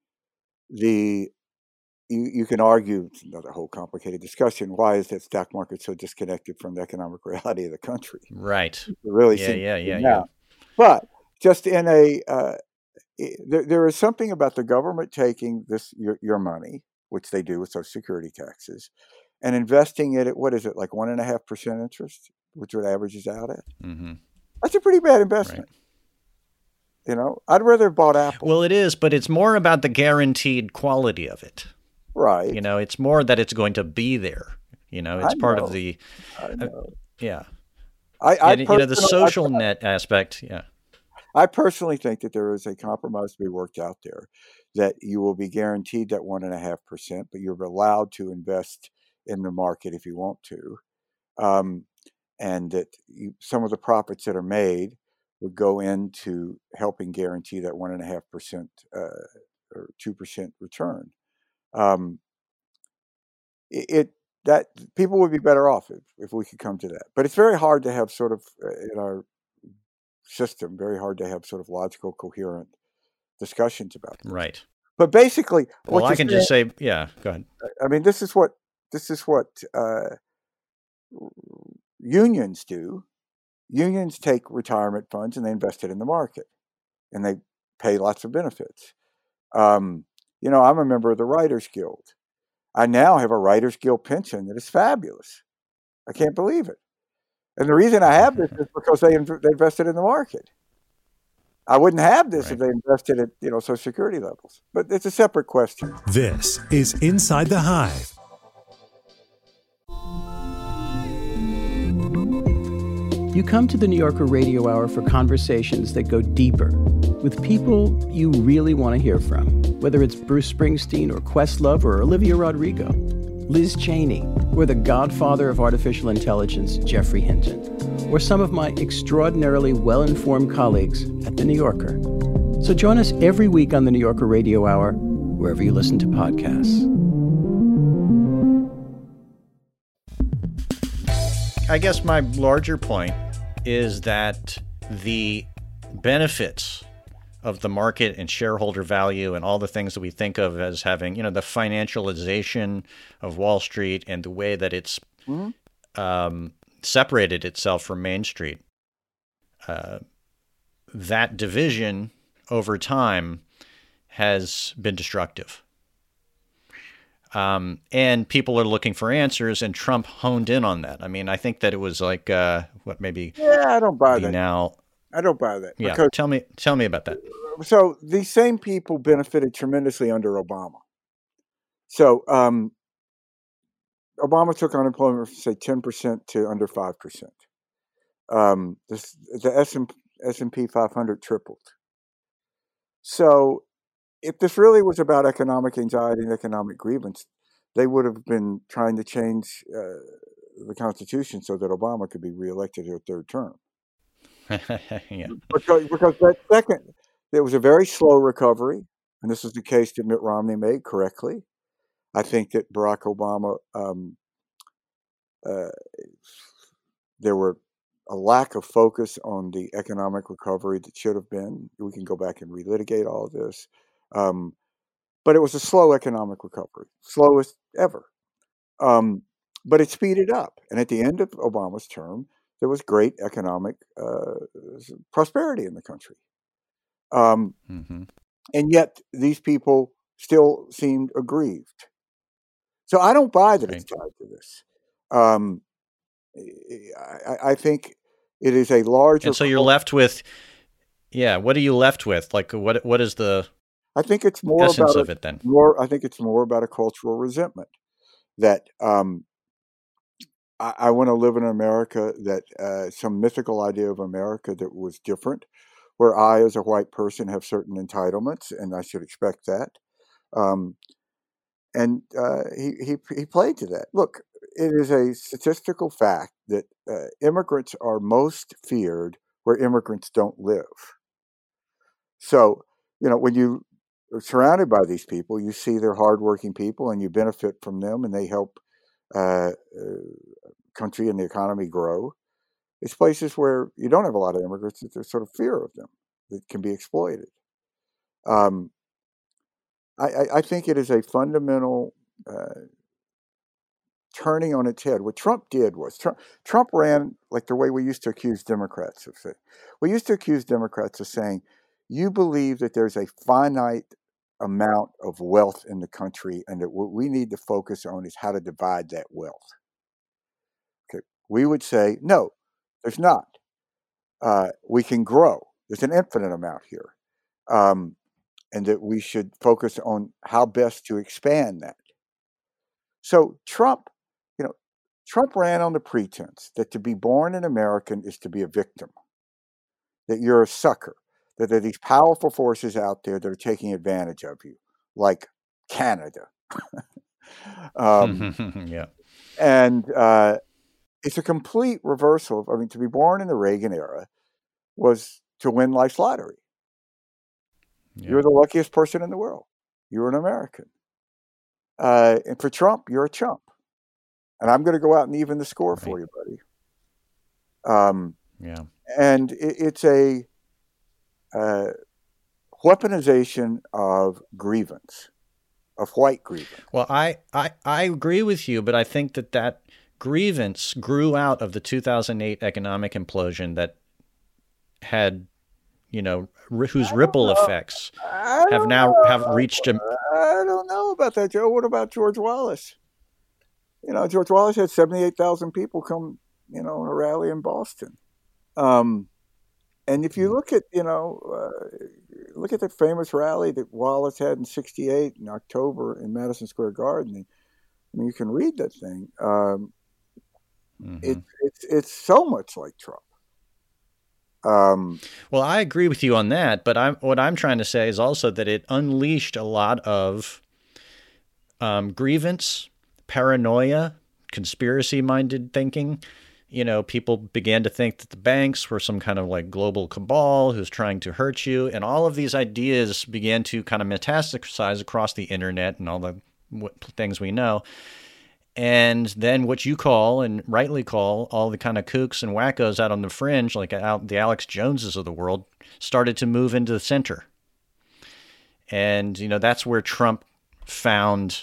the you, you can argue, it's another whole complicated discussion. Why is that stock market so disconnected from the economic reality of the country? Right. It really, yeah, yeah, yeah, yeah. But just in a, uh, there, there is something about the government taking this your, your money, which they do with Social Security taxes, and investing it at what is it like one and a half percent interest, which it averages out at. Mm-hmm. That's a pretty bad investment. Right. You know, I'd rather have bought Apple. Well, it is, but it's more about the guaranteed quality of it. Right. You know, it's more that it's going to be there. You know, it's I part know. of the, I know. Uh, yeah. I, I and, you know, the social I, net aspect. Yeah. I personally think that there is a compromise to be worked out there, that you will be guaranteed that one and a half percent, but you're allowed to invest in the market if you want to. Um, and that you, some of the profits that are made would go into helping guarantee that one and a half percent or two percent return. Um, it, it that people would be better off if, if we could come to that. But it's very hard to have sort of uh, in our system, very hard to have sort of logical, coherent discussions about this. Right. But basically, well, I can saying, just say, yeah, go ahead. I mean, this is what this is what uh, unions do. Unions take retirement funds and they invest it in the market, and they pay lots of benefits. Um, you know, I'm a member of the Writers Guild. I now have a Writers Guild pension that is fabulous. I can't believe it. And the reason I have this is because they, inv- they invested in the market. I wouldn't have this right. if they invested at, you know, Social Security levels. But it's a separate question. This is Inside the Hive. You come to the New Yorker Radio Hour for conversations that go deeper with people you really want to hear from, whether it's Bruce Springsteen or Questlove or Olivia Rodrigo, Liz Cheney, or the godfather of artificial intelligence, Jeffrey Hinton, or some of my extraordinarily well-informed colleagues at The New Yorker. So join us every week on the New Yorker Radio Hour, wherever you listen to podcasts. I guess my larger point is that the benefits of the market and shareholder value and all the things that we think of as having, you know, the financialization of Wall Street and the way that it's mm-hmm. um, separated itself from Main Street, uh, that division over time has been destructive. Um, and people are looking for answers, and Trump honed in on that. I mean, I think that it was like, uh, what maybe yeah, I don't buy that. Now, I don't buy that. Yeah, because, tell me, tell me about that. So these same people benefited tremendously under Obama. So um, Obama took unemployment from, say, ten percent to under five percent. Um, this, the S and P five hundred tripled. So if this really was about economic anxiety and economic grievance, they would have been trying to change uh, the Constitution so that Obama could be reelected a third term. yeah. Because, because that second, there was a very slow recovery, and this is the case that Mitt Romney made correctly. I think that Barack Obama, um, uh, there were a lack of focus on the economic recovery that should have been. We can go back and relitigate all of this. Um, but it was a slow economic recovery, slowest ever. Um, but it speeded up. And at the end of Obama's term, there was great economic uh, prosperity in the country. Um, mm-hmm. And yet these people still seemed aggrieved. So I don't buy that right. It's tied to this. Um, I, I think it is a larger. And so you're left with, yeah. What are you left with? Like, what? What is the? I think it's more essence about of a, it then. More, I think it's more about a cultural resentment that um, I, I want to live in America that uh, some mythical idea of America that was different, where I, as a white person, have certain entitlements, and I should expect that. Um, and uh, he he he played to that. Look. It is a statistical fact that uh, immigrants are most feared where immigrants don't live. So, you know, when you are surrounded by these people, you see they're hardworking people and you benefit from them and they help uh, uh, country and the economy grow. It's places where you don't have a lot of immigrants that there's sort of fear of them that can be exploited. Um, I, I, I think it is a fundamental uh, turning on its head. What Trump did was Trump, Trump ran like the way we used to accuse Democrats of saying. We used to accuse Democrats of saying, you believe that there's a finite amount of wealth in the country and that what we need to focus on is how to divide that wealth. Okay, we would say, no, there's not. Uh, we can grow. There's an infinite amount here. Um, and that we should focus on how best to expand that. So Trump, you know, Trump ran on the pretense that to be born an American is to be a victim, that you're a sucker, that there are these powerful forces out there that are taking advantage of you, like Canada. um, yeah. And uh, it's a complete reversal of, I mean, to be born in the Reagan era was to win life's lottery. Yeah. You're the luckiest person in the world. You're an American. Uh, and for Trump, you're a chump. And I'm going to go out and even the score right. for you, buddy. Um, yeah. And it, it's a uh, weaponization of grievance, of white grievance. Well, I, I, I agree with you, but I think that that grievance grew out of the two thousand eight economic implosion that had, you know, r- whose ripple know. effects have now know. have reached a... I don't know about that, Joe. What about George Wallace? You know, George Wallace had seventy-eight thousand people come, you know, in a rally in Boston. Um, and if you look at, you know, uh, look at the famous rally that Wallace had in sixty-eight in October in Madison Square Garden. I mean, you can read that thing. Um, mm-hmm. it, it's it's so much like Trump. Um, well, I agree with you on that, but I'm, what I'm trying to say is also that it unleashed a lot of um, grievance, paranoia, conspiracy-minded thinking. You know, people began to think that the banks were some kind of like global cabal who's trying to hurt you, and all of these ideas began to kind of metastasize across the internet and all the things we know. And then what you call, and rightly call, all the kind of kooks and wackos out on the fringe, like out the Alex Joneses of the world, started to move into the center. And, you know, that's where Trump found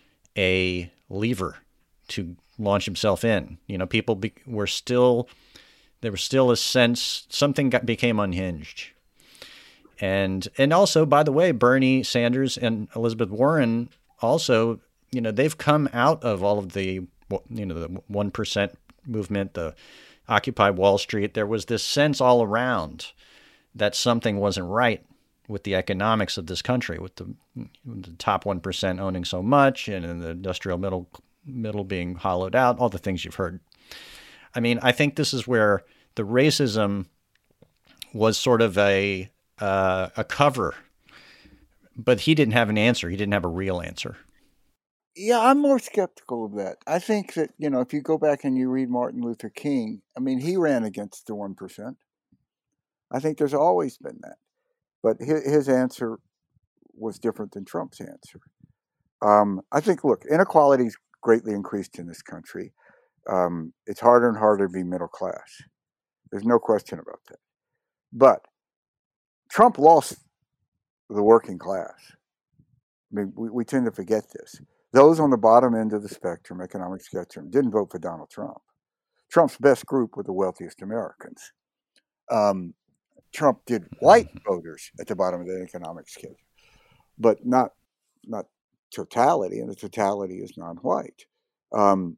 a lever to launch himself in. You know, people be, were still, there was still a sense, something got, became unhinged. And, and also, by the way, Bernie Sanders and Elizabeth Warren also, you know, they've come out of all of the, you know, the one percent movement, the Occupy Wall Street. There was this sense all around that something wasn't right with the economics of this country, with the, the top one percent owning so much and in the industrial middle middle being hollowed out, all the things you've heard. I mean, I think this is where the racism was sort of a uh, a cover, but he didn't have an answer. He didn't have a real answer. Yeah, I'm more skeptical of that. I think that, you know, if you go back and you read Martin Luther King, I mean, he ran against the one percent. I think there's always been that. But his, his answer was different than Trump's answer. Um, I think, look, inequality's greatly increased in this country. Um, it's harder and harder to be middle class. There's no question about that. But Trump lost the working class. I mean, we, we tend to forget this. Those on the bottom end of the spectrum, economic spectrum, didn't vote for Donald Trump. Trump's best group were the wealthiest Americans. Um, Trump did white voters at the bottom of the economic scale, but not not totality, and the totality is non-white. Um,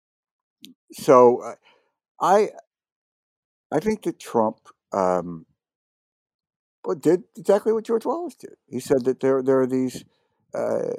so uh, I I think that Trump um, did exactly what George Wallace did. He said that there there are these uh,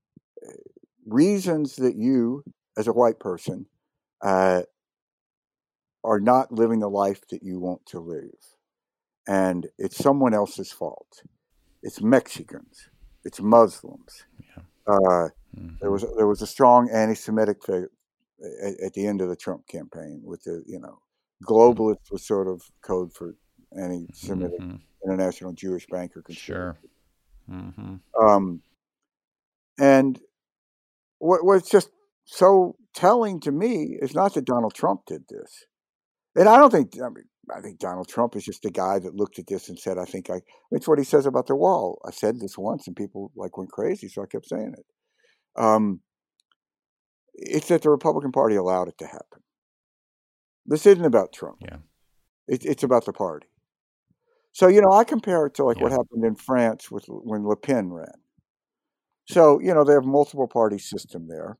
reasons that you, as a white person, uh, are not living the life that you want to live. And it's someone else's fault. It's Mexicans. It's Muslims. Yeah. Uh, mm-hmm. There was there was a strong anti-Semitic figure at, at the end of the Trump campaign. With the you know, globalist mm-hmm. was sort of code for anti-Semitic mm-hmm. international Jewish banker. Sure. Mm-hmm. Um, and what what's just so telling to me is not that Donald Trump did this, and I don't think I mean. I think Donald Trump is just a guy that looked at this and said, I think I, it's what he says about the wall. I said this once and people like went crazy, so I kept saying it. Um, it's that the Republican Party allowed it to happen. This isn't about Trump. Yeah. It, it's about the party. So, you know, I compare it to like yeah. what happened in France with when Le Pen ran. So, you know, they have multiple party system there.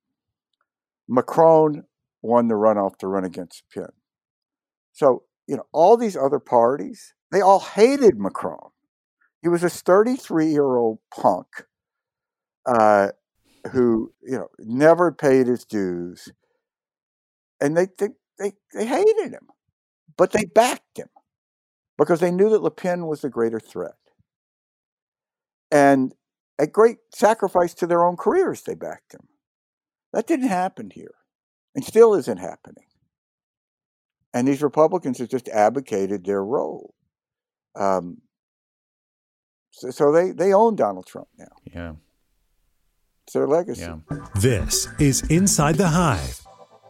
Macron won the runoff to run against Le Pen. So, you know, all these other parties, they all hated Macron. He was a thirty-three-year-old punk uh, who, you know, never paid his dues. And they, they, they, they hated him. But they backed him because they knew that Le Pen was the greater threat. And at great sacrifice to their own careers, they backed him. That didn't happen here and still isn't happening. And these Republicans have just abdicated their role. Um, so, so they, they own Donald Trump now. Yeah. It's their legacy. Yeah. This is Inside the Hive.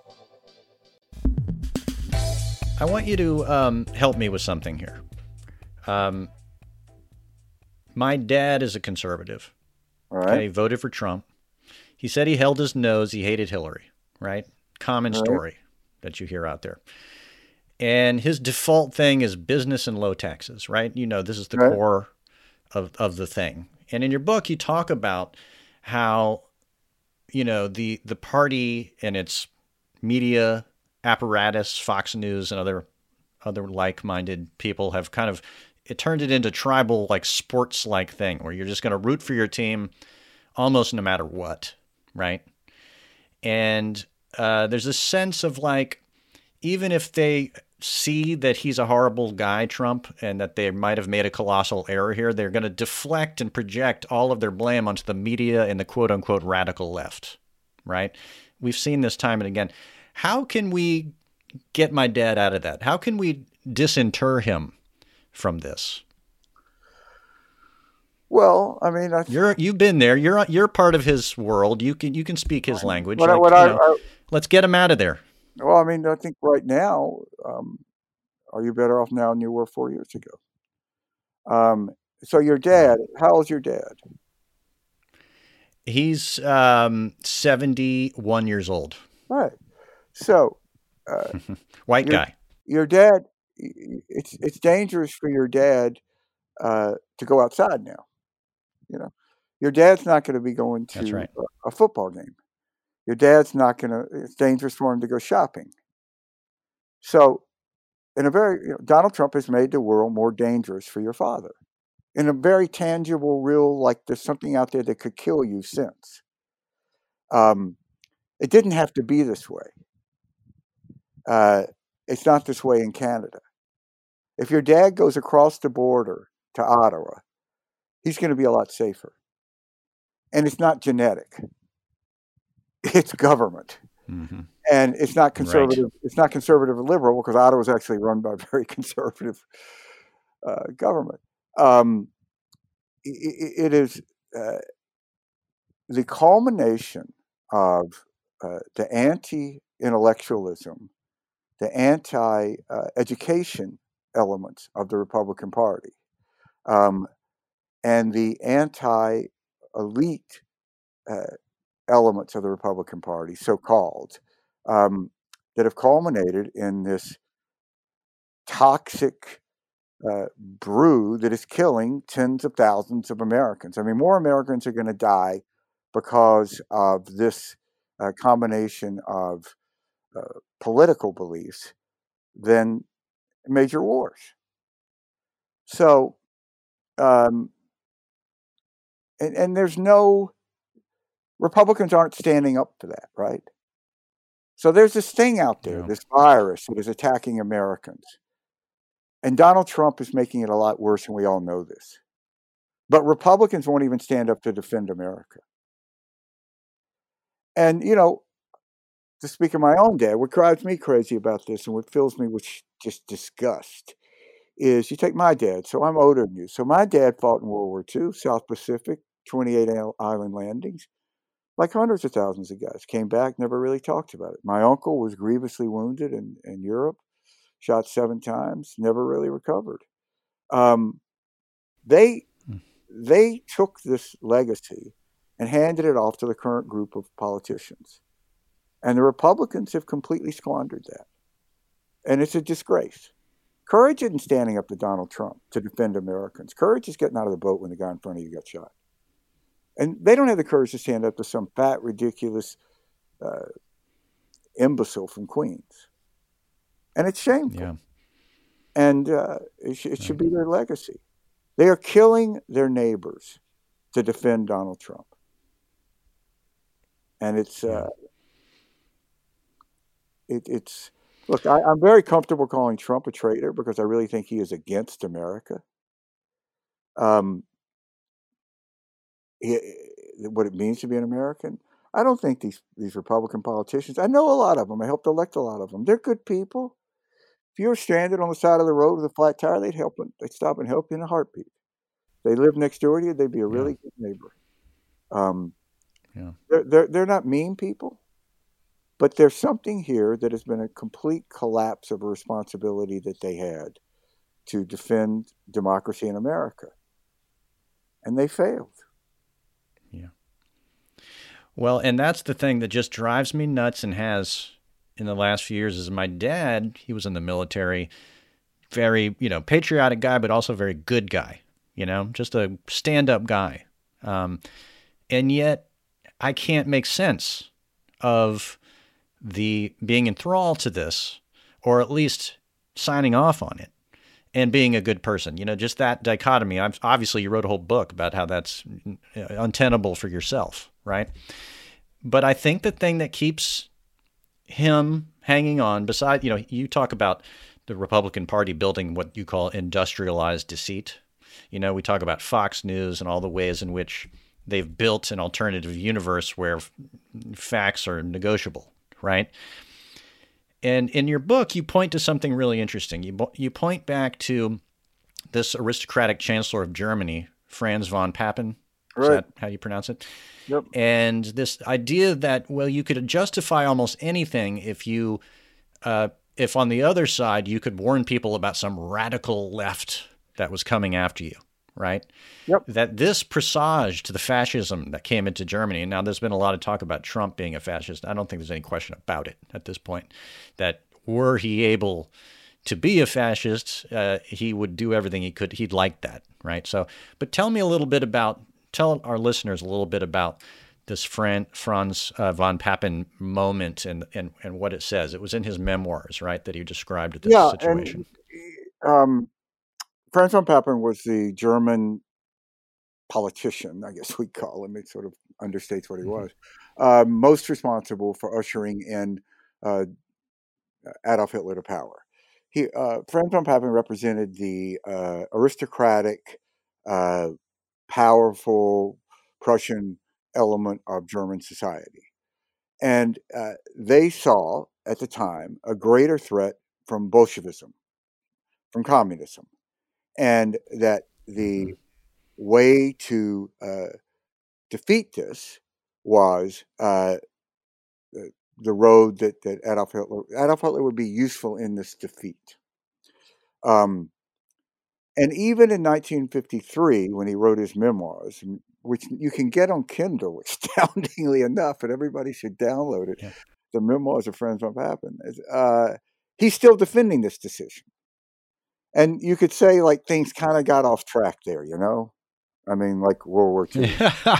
I want you to um, help me with something here. Um, my dad is a conservative. All right. Okay, he voted for Trump. He said he held his nose. He hated Hillary, right? Common All right. story that you hear out there. And his default thing is business and low taxes, right? You know, this is the right. core of, of the thing. And in your book, you talk about how, you know, the the party and its media apparatus, Fox News and other other like-minded people have kind of it turned it into tribal, like sports-like thing where you're just going to root for your team almost no matter what, right? And uh, there's a sense of like, even if they see that he's a horrible guy, Trump, and that they might have made a colossal error here, they're going to deflect and project all of their blame onto the media and the quote-unquote radical left, right? We've seen this time and again. How can we get my dad out of that? How can we disinter him from this? Well, I mean, I th- you're you've been there. You're you're part of his world. You can you can speak his language. What, like, what you I, know, I, let's get him out of there. Well, I mean, I think right now, um, are you better off now than you were four years ago? Um, so your dad, how old's your dad? He's um, seventy-one years old. Right. So, uh, white your, guy. Your dad. It's it's dangerous for your dad uh, to go outside now. You know, your dad's not going to be going to That's right. a, a football game. Your dad's not going to. It's dangerous for him to go shopping. So, in a very you know, Donald Trump has made the world more dangerous for your father, in a very tangible, real, like there's something out there that could kill you sense. Um, It didn't have to be this way. Uh, it's not this way in Canada. If your dad goes across the border to Ottawa, he's going to be a lot safer. And it's not genetic. It's government. Mm-hmm. And it's not conservative. Right. It's not conservative or liberal, because Ottawa is actually run by a very conservative uh, government. Um, it, it is uh, the culmination of uh, the anti-intellectualism, the anti-education elements of the Republican Party, um, and the anti-elite uh, elements of the Republican Party, so-called, um, that have culminated in this toxic uh, brew that is killing tens of thousands of Americans. I mean, more Americans are going to die because of this uh, combination of uh, political beliefs than major wars. So, um, and, and there's no, Republicans aren't standing up for that, right? So there's this thing out there, yeah. this virus that is attacking Americans. And Donald Trump is making it a lot worse, and we all know this. But Republicans won't even stand up to defend America. And, you know, to speak of my own dad, what drives me crazy about this and what fills me with just disgust is, you take my dad, so I'm older than you. So my dad fought in World War Two, South Pacific, twenty-eight island landings, like hundreds of thousands of guys. Came back, never really talked about it. My uncle was grievously wounded in, in Europe, shot seven times, never really recovered. Um, they they took this legacy and handed it off to the current group of politicians. And the Republicans have completely squandered that. And it's a disgrace. Courage isn't standing up to Donald Trump to defend Americans. Courage is getting out of the boat when the guy in front of you got shot. And they don't have the courage to stand up to some fat, ridiculous uh, imbecile from Queens. And it's shameful. Yeah. And uh, it, sh- it right. should be their legacy. They are killing their neighbors to defend Donald Trump. And it's, uh, it, it's, look, I, I'm very comfortable calling Trump a traitor because I really think he is against America. Um, he, what it means to be an American. I don't think these, these Republican politicians, I know a lot of them. I helped elect a lot of them. They're good people. If you were stranded on the side of the road with a flat tire, they'd help. They'd stop and help you in a heartbeat. If they lived next door to you, they'd be a really yeah. good neighbor. Um, yeah. they're, they're, they're not mean people, but there's something here that has been a complete collapse of a responsibility that they had to defend democracy in America. And they failed. Yeah. Well, and that's the thing that just drives me nuts and has in the last few years is my dad, he was in the military, very, you know, patriotic guy, but also very good guy, you know, just a stand-up guy. Um, and yet I can't make sense of the being enthralled to this, or at least signing off on it and being a good person. You know, just that dichotomy. I've, obviously, you wrote a whole book about how that's untenable for yourself, right? But I think the thing that keeps him hanging on, beside, you know, you talk about the Republican Party building what you call industrialized deceit. You know, we talk about Fox News and all the ways in which they've built an alternative universe where f- facts are negotiable, right? And in your book, you point to something really interesting. You you point back to this aristocratic chancellor of Germany, Franz von Papen. Is right. that how you pronounce it? Yep. And this idea that, well, you could justify almost anything if you, uh, if on the other side you could warn people about some radical left that was coming after you, right? Yep. That this presaged the fascism that came into Germany. And now there's been a lot of talk about Trump being a fascist. I don't think there's any question about it at this point, that were he able to be a fascist, uh, he would do everything he could. He'd like that, right? So, but tell me a little bit about, tell our listeners a little bit about this Fran, Franz uh, von Papen moment and, and, and what it says. It was in his memoirs, right, that he described this yeah, situation. And, um, Franz von Papen was the German politician, I guess we'd call him. It sort of understates what he was. Uh, most responsible for ushering in uh, Adolf Hitler to power. He, uh, Franz von Papen represented the uh, aristocratic, uh, powerful Prussian element of German society. And uh, they saw at the time a greater threat from Bolshevism, from communism, and that the way to uh, defeat this was uh, the, the road that, that Adolf Hitler Adolf Hitler would be useful in this defeat. Um, and even in nineteen fifty-three, when he wrote his memoirs, which you can get on Kindle, astoundingly enough, and everybody should download it, yeah. The Memoirs of Franz von Papen, uh, he's still defending this decision. And you could say, like, things kind of got off track there, you know? I mean, like World War Two.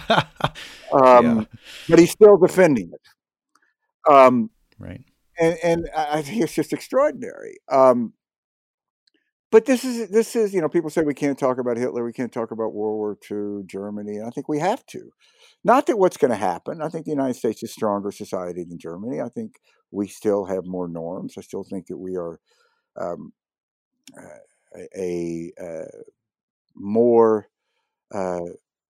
um, yeah. But he's still defending it. Um, right. And, and I think it's just extraordinary. Um, but this is, this is, you know, people say we can't talk about Hitler, we can't talk about World War Two, Germany, and I think we have to. Not that what's going to happen. I think the United States is a stronger society than Germany. I think we still have more norms. I still think that we are um, a, a, a more uh,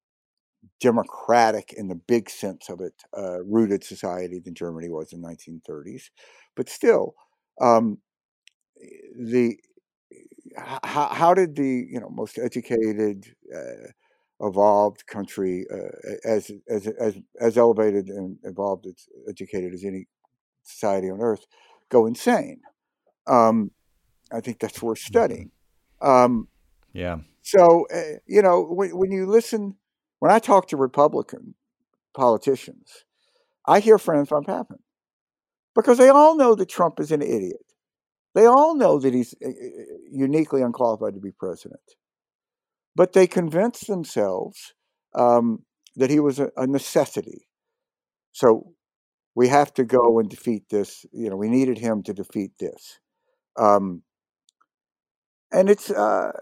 democratic, in the big sense of it, uh, rooted society than Germany was in the nineteen thirties. But still, um, the how, how did the you know most educated, uh, evolved country, uh, as as as as elevated and evolved, as educated as any society on earth, go insane? Um, I think that's worth studying. Um, yeah. So uh, you know, when, when you listen, when I talk to Republican politicians, I hear Franz von Papen, because they all know that Trump is an idiot. They all know that he's uniquely unqualified to be president. But they convinced themselves um, that he was a, a necessity. So we have to go and defeat this. You know, we needed him to defeat this. Um, and it's uh,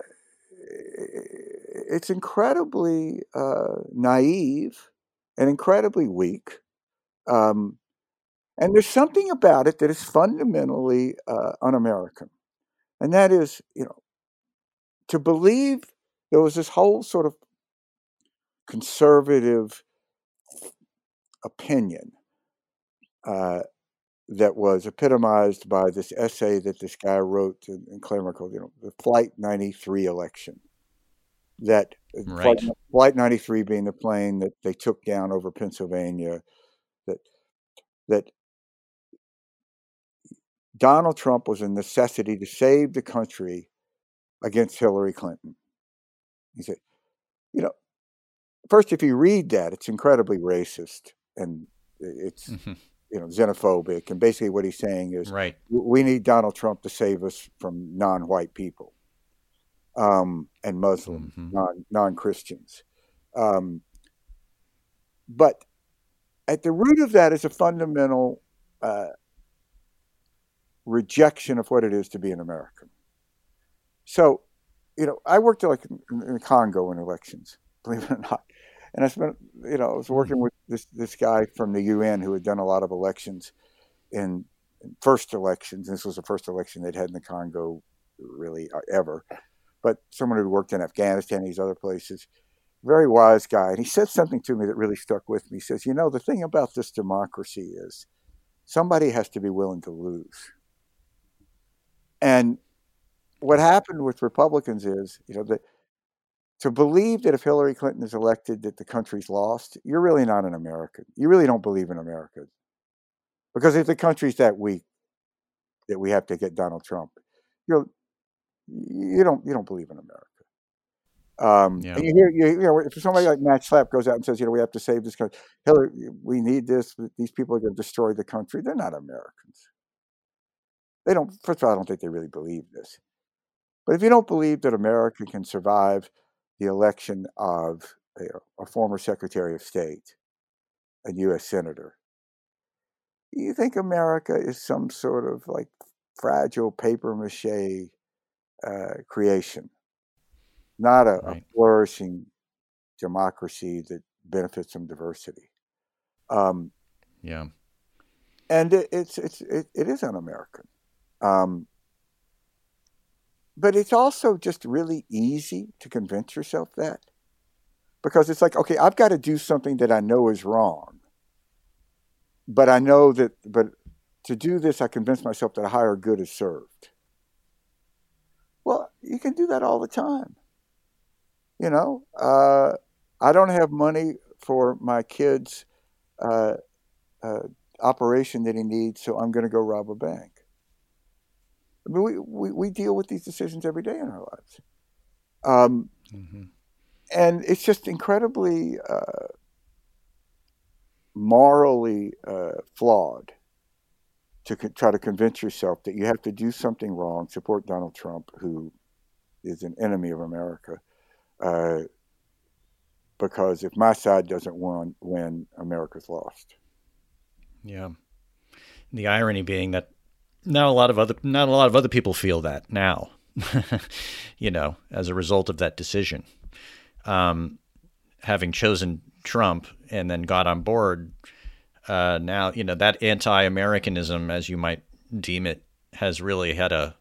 it's incredibly uh, naive and incredibly weak. Um, and there's something about it that is fundamentally uh, un-American. And that is, you know, to believe there was this whole sort of conservative opinion uh, that was epitomized by this essay that this guy wrote in, in Claymore called, you know, the Flight ninety-three election. That right. Flight, Flight ninety-three being the plane that they took down over Pennsylvania, that that Donald Trump was a necessity to save the country against Hillary Clinton. He said, you know, first, if you read that, it's incredibly racist and it's, mm-hmm. you know, xenophobic. And basically what he's saying is, right. we need Donald Trump to save us from non-white people um, and Muslims, mm-hmm. non, non-Christians. Um, but at the root of that is a fundamental uh, rejection of what it is to be an American. So, you know, I worked like in, in the Congo in elections, believe it or not. And I spent, you know, I was working with this, this guy from the U N who had done a lot of elections in, in first elections. This was the first election they'd had in the Congo really ever. But someone who worked in Afghanistan, these other places, very wise guy. And he said something to me that really stuck with me. He says, you know, the thing about this democracy is somebody has to be willing to lose. And what happened with Republicans is, you know, that to believe that if Hillary Clinton is elected, that the country's lost, you're really not an American. You really don't believe in America. Because if the country's that weak that we have to get Donald Trump, you're, you don't you don't believe in America. Um, yeah. And you hear, you, you know, if somebody like Matt Schlapp goes out and says, you know, we have to save this country, Hillary, we need this, these people are going to destroy the country, they're not Americans. They don't, first of all, I don't think they really believe this. But if you don't believe that America can survive the election of a, a former Secretary of State, a U S Senator, you think America is some sort of like fragile paper mache uh, creation, not a, right. a flourishing democracy that benefits from diversity. Um, yeah. And it, it's it's it, it is un-American. Um, but it's also just really easy to convince yourself that. Because it's like, okay, I've got to do something that I know is wrong. But I know that, but to do this, I convince myself that a higher good is served. Well, you can do that all the time. You know, uh, I don't have money for my kid's uh, uh, operation that he needs, so I'm going to go rob a bank. I mean, we, we, we deal with these decisions every day in our lives. Um, mm-hmm. And it's just incredibly uh, morally uh, flawed to co- try to convince yourself that you have to do something wrong, support Donald Trump, who is an enemy of America, uh, because if my side doesn't win, win, America's lost. Yeah. The irony being that not a lot of other not a lot of other people feel that now, you know, as a result of that decision. Um, having chosen Trump and then got on board, uh, now, you know, that anti-Americanism, as you might deem it, has really had a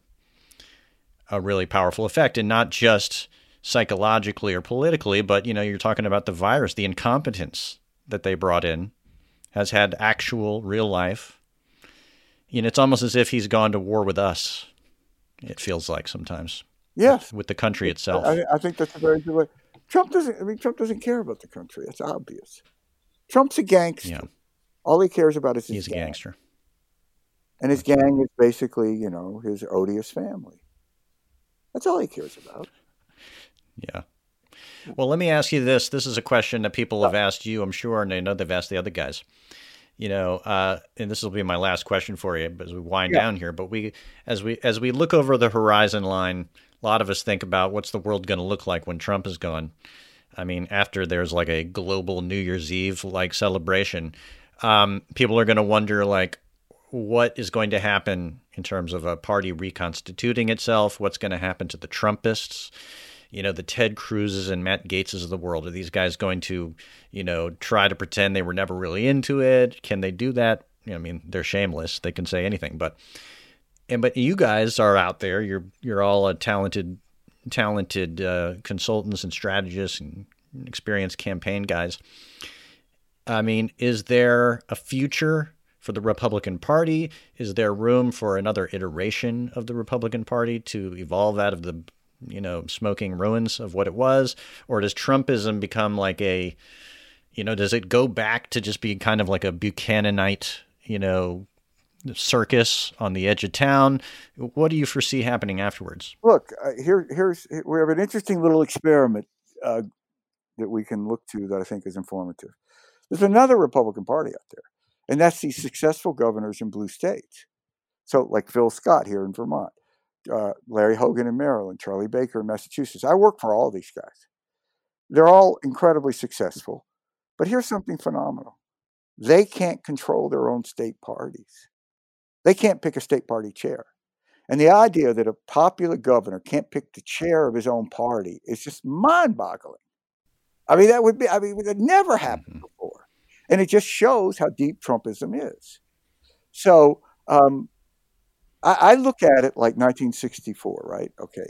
a really powerful effect, and not just psychologically or politically, but, you know, you're talking about the virus, the incompetence that they brought in has had actual real life. You know, it's almost as if he's gone to war with us. It feels like sometimes. Yes. With the country itself. I, I think that's a very good way. Trump doesn't, I mean, Trump doesn't care about the country. It's obvious. Trump's a gangster. Yeah. All he cares about is his He's a gang. gangster. And his gang is basically, you know, his odious family. That's all he cares about. Yeah. Well, let me ask you this. This is a question that people have asked you, I'm sure, and I know they've asked the other guys. You know, uh, and this will be my last question for you as we wind yeah. down here. But we, as we as we look over the horizon line, a lot of us think about what's the world going to look like when Trump is gone. I mean, after there's like a global New Year's Eve like celebration, um, people are going to wonder like, what is going to happen in terms of a party reconstituting itself? What's going to happen to the Trumpists? You know, the Ted Cruzes and Matt Gaetzes of the world. Are these guys going to, you know, try to pretend they were never really into it? Can they do that? You know, I mean, they're shameless. They can say anything. But and but you guys are out there. You're you're all a talented, talented uh, consultants and strategists and experienced campaign guys. I mean, is there a future for the Republican Party? Is there room for another iteration of the Republican Party to evolve out of the, you know, smoking ruins of what it was? Or does Trumpism become like a, you know, does it go back to just being kind of like a Buchananite, you know, circus on the edge of town? What do you foresee happening afterwards? Look, uh, here, here's, we have an interesting little experiment uh, that we can look to that I think is informative. There's another Republican Party out there, and that's these successful governors in blue states. So like Phil Scott here in Vermont. Uh, Larry Hogan in Maryland, Charlie Baker in Massachusetts. I work for all these guys. They're all incredibly successful. But here's something phenomenal. They can't control their own state parties. They can't pick a state party chair. And the idea that a popular governor can't pick the chair of his own party is just mind-boggling. I mean, that would be, I mean, it had never happened before. And it just shows how deep Trumpism is. So, um, I look at it like nineteen sixty-four, right? Okay.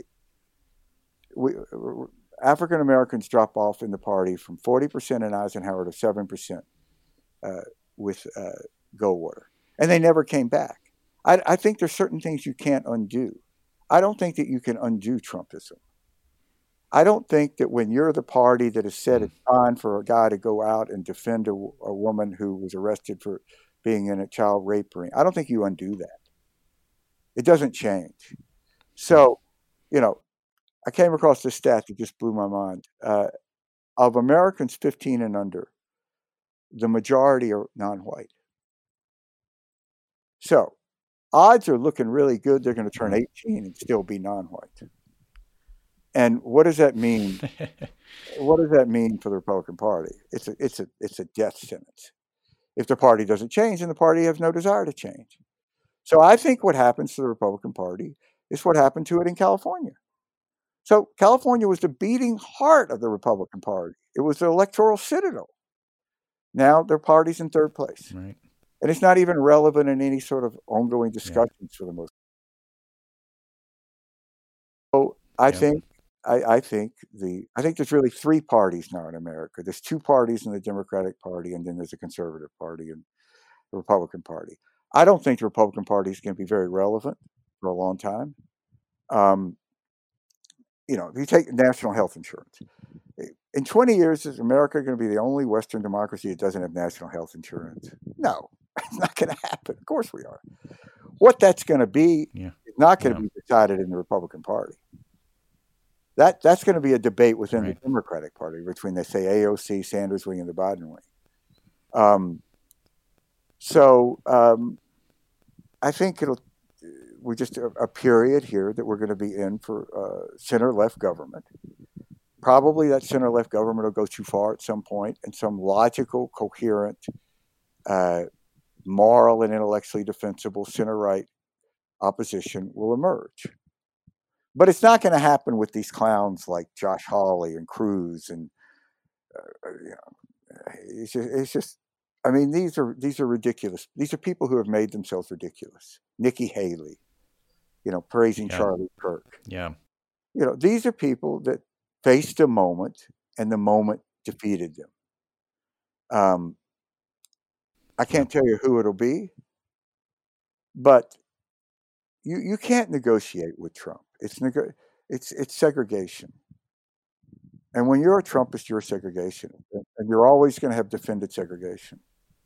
We, African Americans drop off in the party from forty percent in Eisenhower to seven percent uh, with uh, Goldwater. And they never came back. I, I think there's certain things you can't undo. I don't think that you can undo Trumpism. I don't think that when you're the party that has said it's fine for a guy to go out and defend a, a woman who was arrested for being in a child rape ring, I don't think you undo that. It doesn't change. So, you know, I came across this stat that just blew my mind. Uh, of Americans fifteen and under, the majority are non-white. So, odds are looking really good. They're going to turn eighteen and still be non-white. And what does that mean? What does that mean for the Republican Party? It's a, it's a, it's a death sentence. If the party doesn't change, then the party has no desire to change. So I think what happens to the Republican Party is what happened to it in California. So California was the beating heart of the Republican Party. It was the electoral citadel. Now their party's in third place. Right. And it's not even relevant in any sort of ongoing discussions yeah. for the most part. So I yeah. think I, I think the I think there's really three parties now in America. There's two parties in the Democratic Party, and then there's a Conservative Party and the Republican Party. I don't think the Republican Party is going to be very relevant for a long time. Um, you know, if you take national health insurance, in twenty years, is America going to be the only Western democracy that doesn't have national health insurance? No, it's not going to happen. Of course we are. What that's going to be yeah. is not going to yeah. be decided in the Republican Party. That that's going to be a debate within right. the Democratic Party between, they say, A O C, Sanders wing, and the Biden wing. Um, so um, I think it'll. We're just a, a period here that we're going to be in for uh, center-left government. Probably that center-left government will go too far at some point, and some logical, coherent, uh, moral and intellectually defensible center-right opposition will emerge. But it's not going to happen with these clowns like Josh Hawley and Cruz, and uh, you know, it's just, it's just. I mean, these are these are ridiculous. These are people who have made themselves ridiculous. Nikki Haley, you know, praising yeah. Charlie Kirk. Yeah, you know, these are people that faced a moment, and the moment defeated them. Um, I can't tell you who it'll be, but you you can't negotiate with Trump. It's nego- it's it's segregation, and when you're a Trumpist, you're segregation, and you're always going to have defended segregation.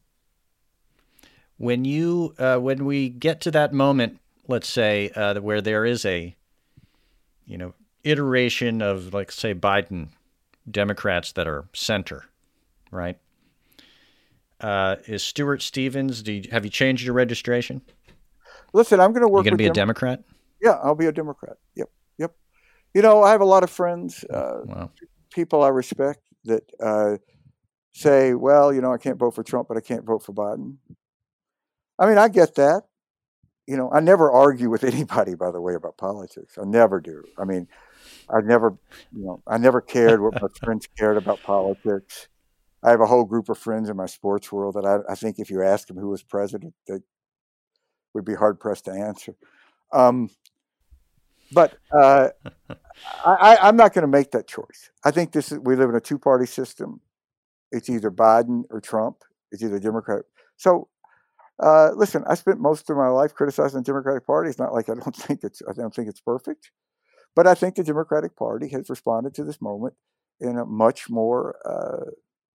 When you uh, when we get to that moment, let's say uh, where there is a, you know, iteration of, like, say, Biden Democrats that are center, right? Uh, is Stuart Stevens? Do you, have you changed your registration? Listen, I'm going to work. You're going to be Dem- a Democrat? Yeah, I'll be a Democrat. Yep, yep. You know, I have a lot of friends, uh, wow. people I respect that uh, say, "Well, you know, I can't vote for Trump, but I can't vote for Biden." I mean, I get that. You know, I never argue with anybody, by the way, about politics. I never do. I mean, I never, you know, I never cared what my friends cared about politics. I have a whole group of friends in my sports world that I, I think if you ask them who was president, they would be hard pressed to answer. Um, but uh, I, I'm not going to make that choice. I think this is, we live in a two party system. It's either Biden or Trump. It's either Democrat. So. Uh, listen, I spent most of my life criticizing the Democratic Party. It's not like I don't think it's I don't think it's perfect, but I think the Democratic Party has responded to this moment in a much more uh,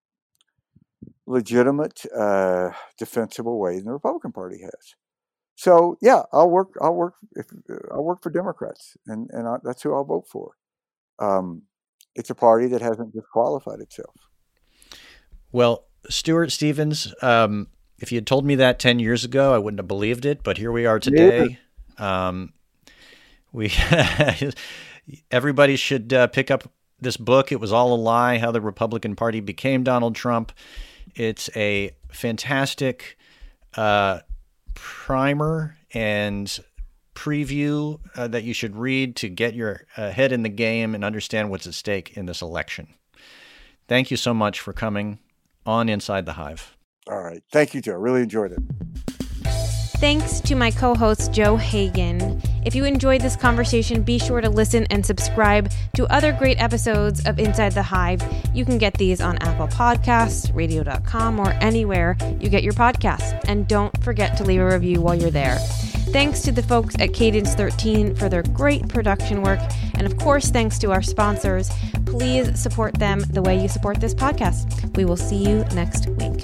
legitimate, uh, defensible way than the Republican Party has. So yeah, I'll work. I'll work. If, I'll work for Democrats, and and I, that's who I'll vote for. Um, it's a party that hasn't disqualified itself. Well, Stuart Stevens. Um... If you had told me that ten years ago, I wouldn't have believed it. But here we are today. Yeah. Um, we everybody should uh, pick up this book. It Was All a Lie: How the Republican Party Became Donald Trump. It's a fantastic uh, primer and preview uh, that you should read to get your uh, head in the game and understand what's at stake in this election. Thank you so much for coming on Inside the Hive. All right. Thank you, Joe. Really enjoyed it. Thanks to my co-host, Joe Hagan. If you enjoyed this conversation, be sure to listen and subscribe to other great episodes of Inside the Hive. You can get these on Apple Podcasts, radio dot com, or anywhere you get your podcasts. And don't forget to leave a review while you're there. Thanks to the folks at Cadence thirteen for their great production work. And of course, thanks to our sponsors. Please support them the way you support this podcast. We will see you next week.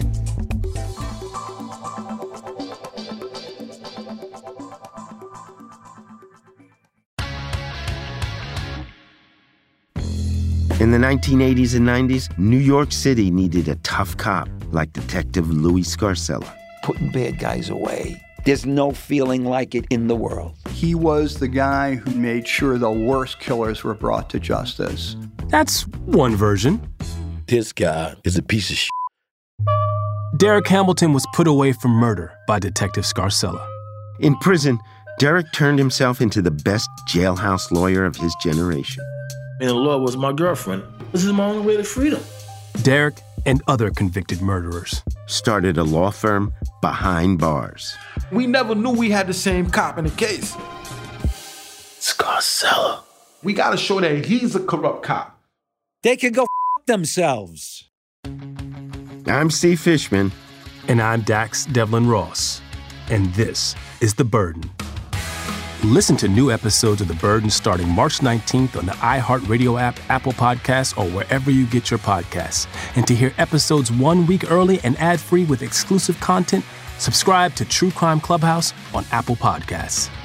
In the nineteen eighties and nineties, New York City needed a tough cop like Detective Louis Scarcella. Putting bad guys away. There's no feeling like it in the world. He was the guy who made sure the worst killers were brought to justice. That's one version. This guy is a piece of shit. Derek Hamilton was put away for murder by Detective Scarcella. In prison, Derek turned himself into the best jailhouse lawyer of his generation. and the law was my girlfriend. This is my only way to freedom. Derek and other convicted murderers started a law firm behind bars. We never knew we had the same cop in the case. Scarcella. We gotta show that he's a corrupt cop. They can go f*** themselves. I'm Steve Fishman. And I'm Dax Devlin Ross. And this is The Burden. Listen to new episodes of The Burden starting March nineteenth on the iHeartRadio app, Apple Podcasts, or wherever you get your podcasts. And to hear episodes one week early and ad-free with exclusive content, subscribe to True Crime Clubhouse on Apple Podcasts.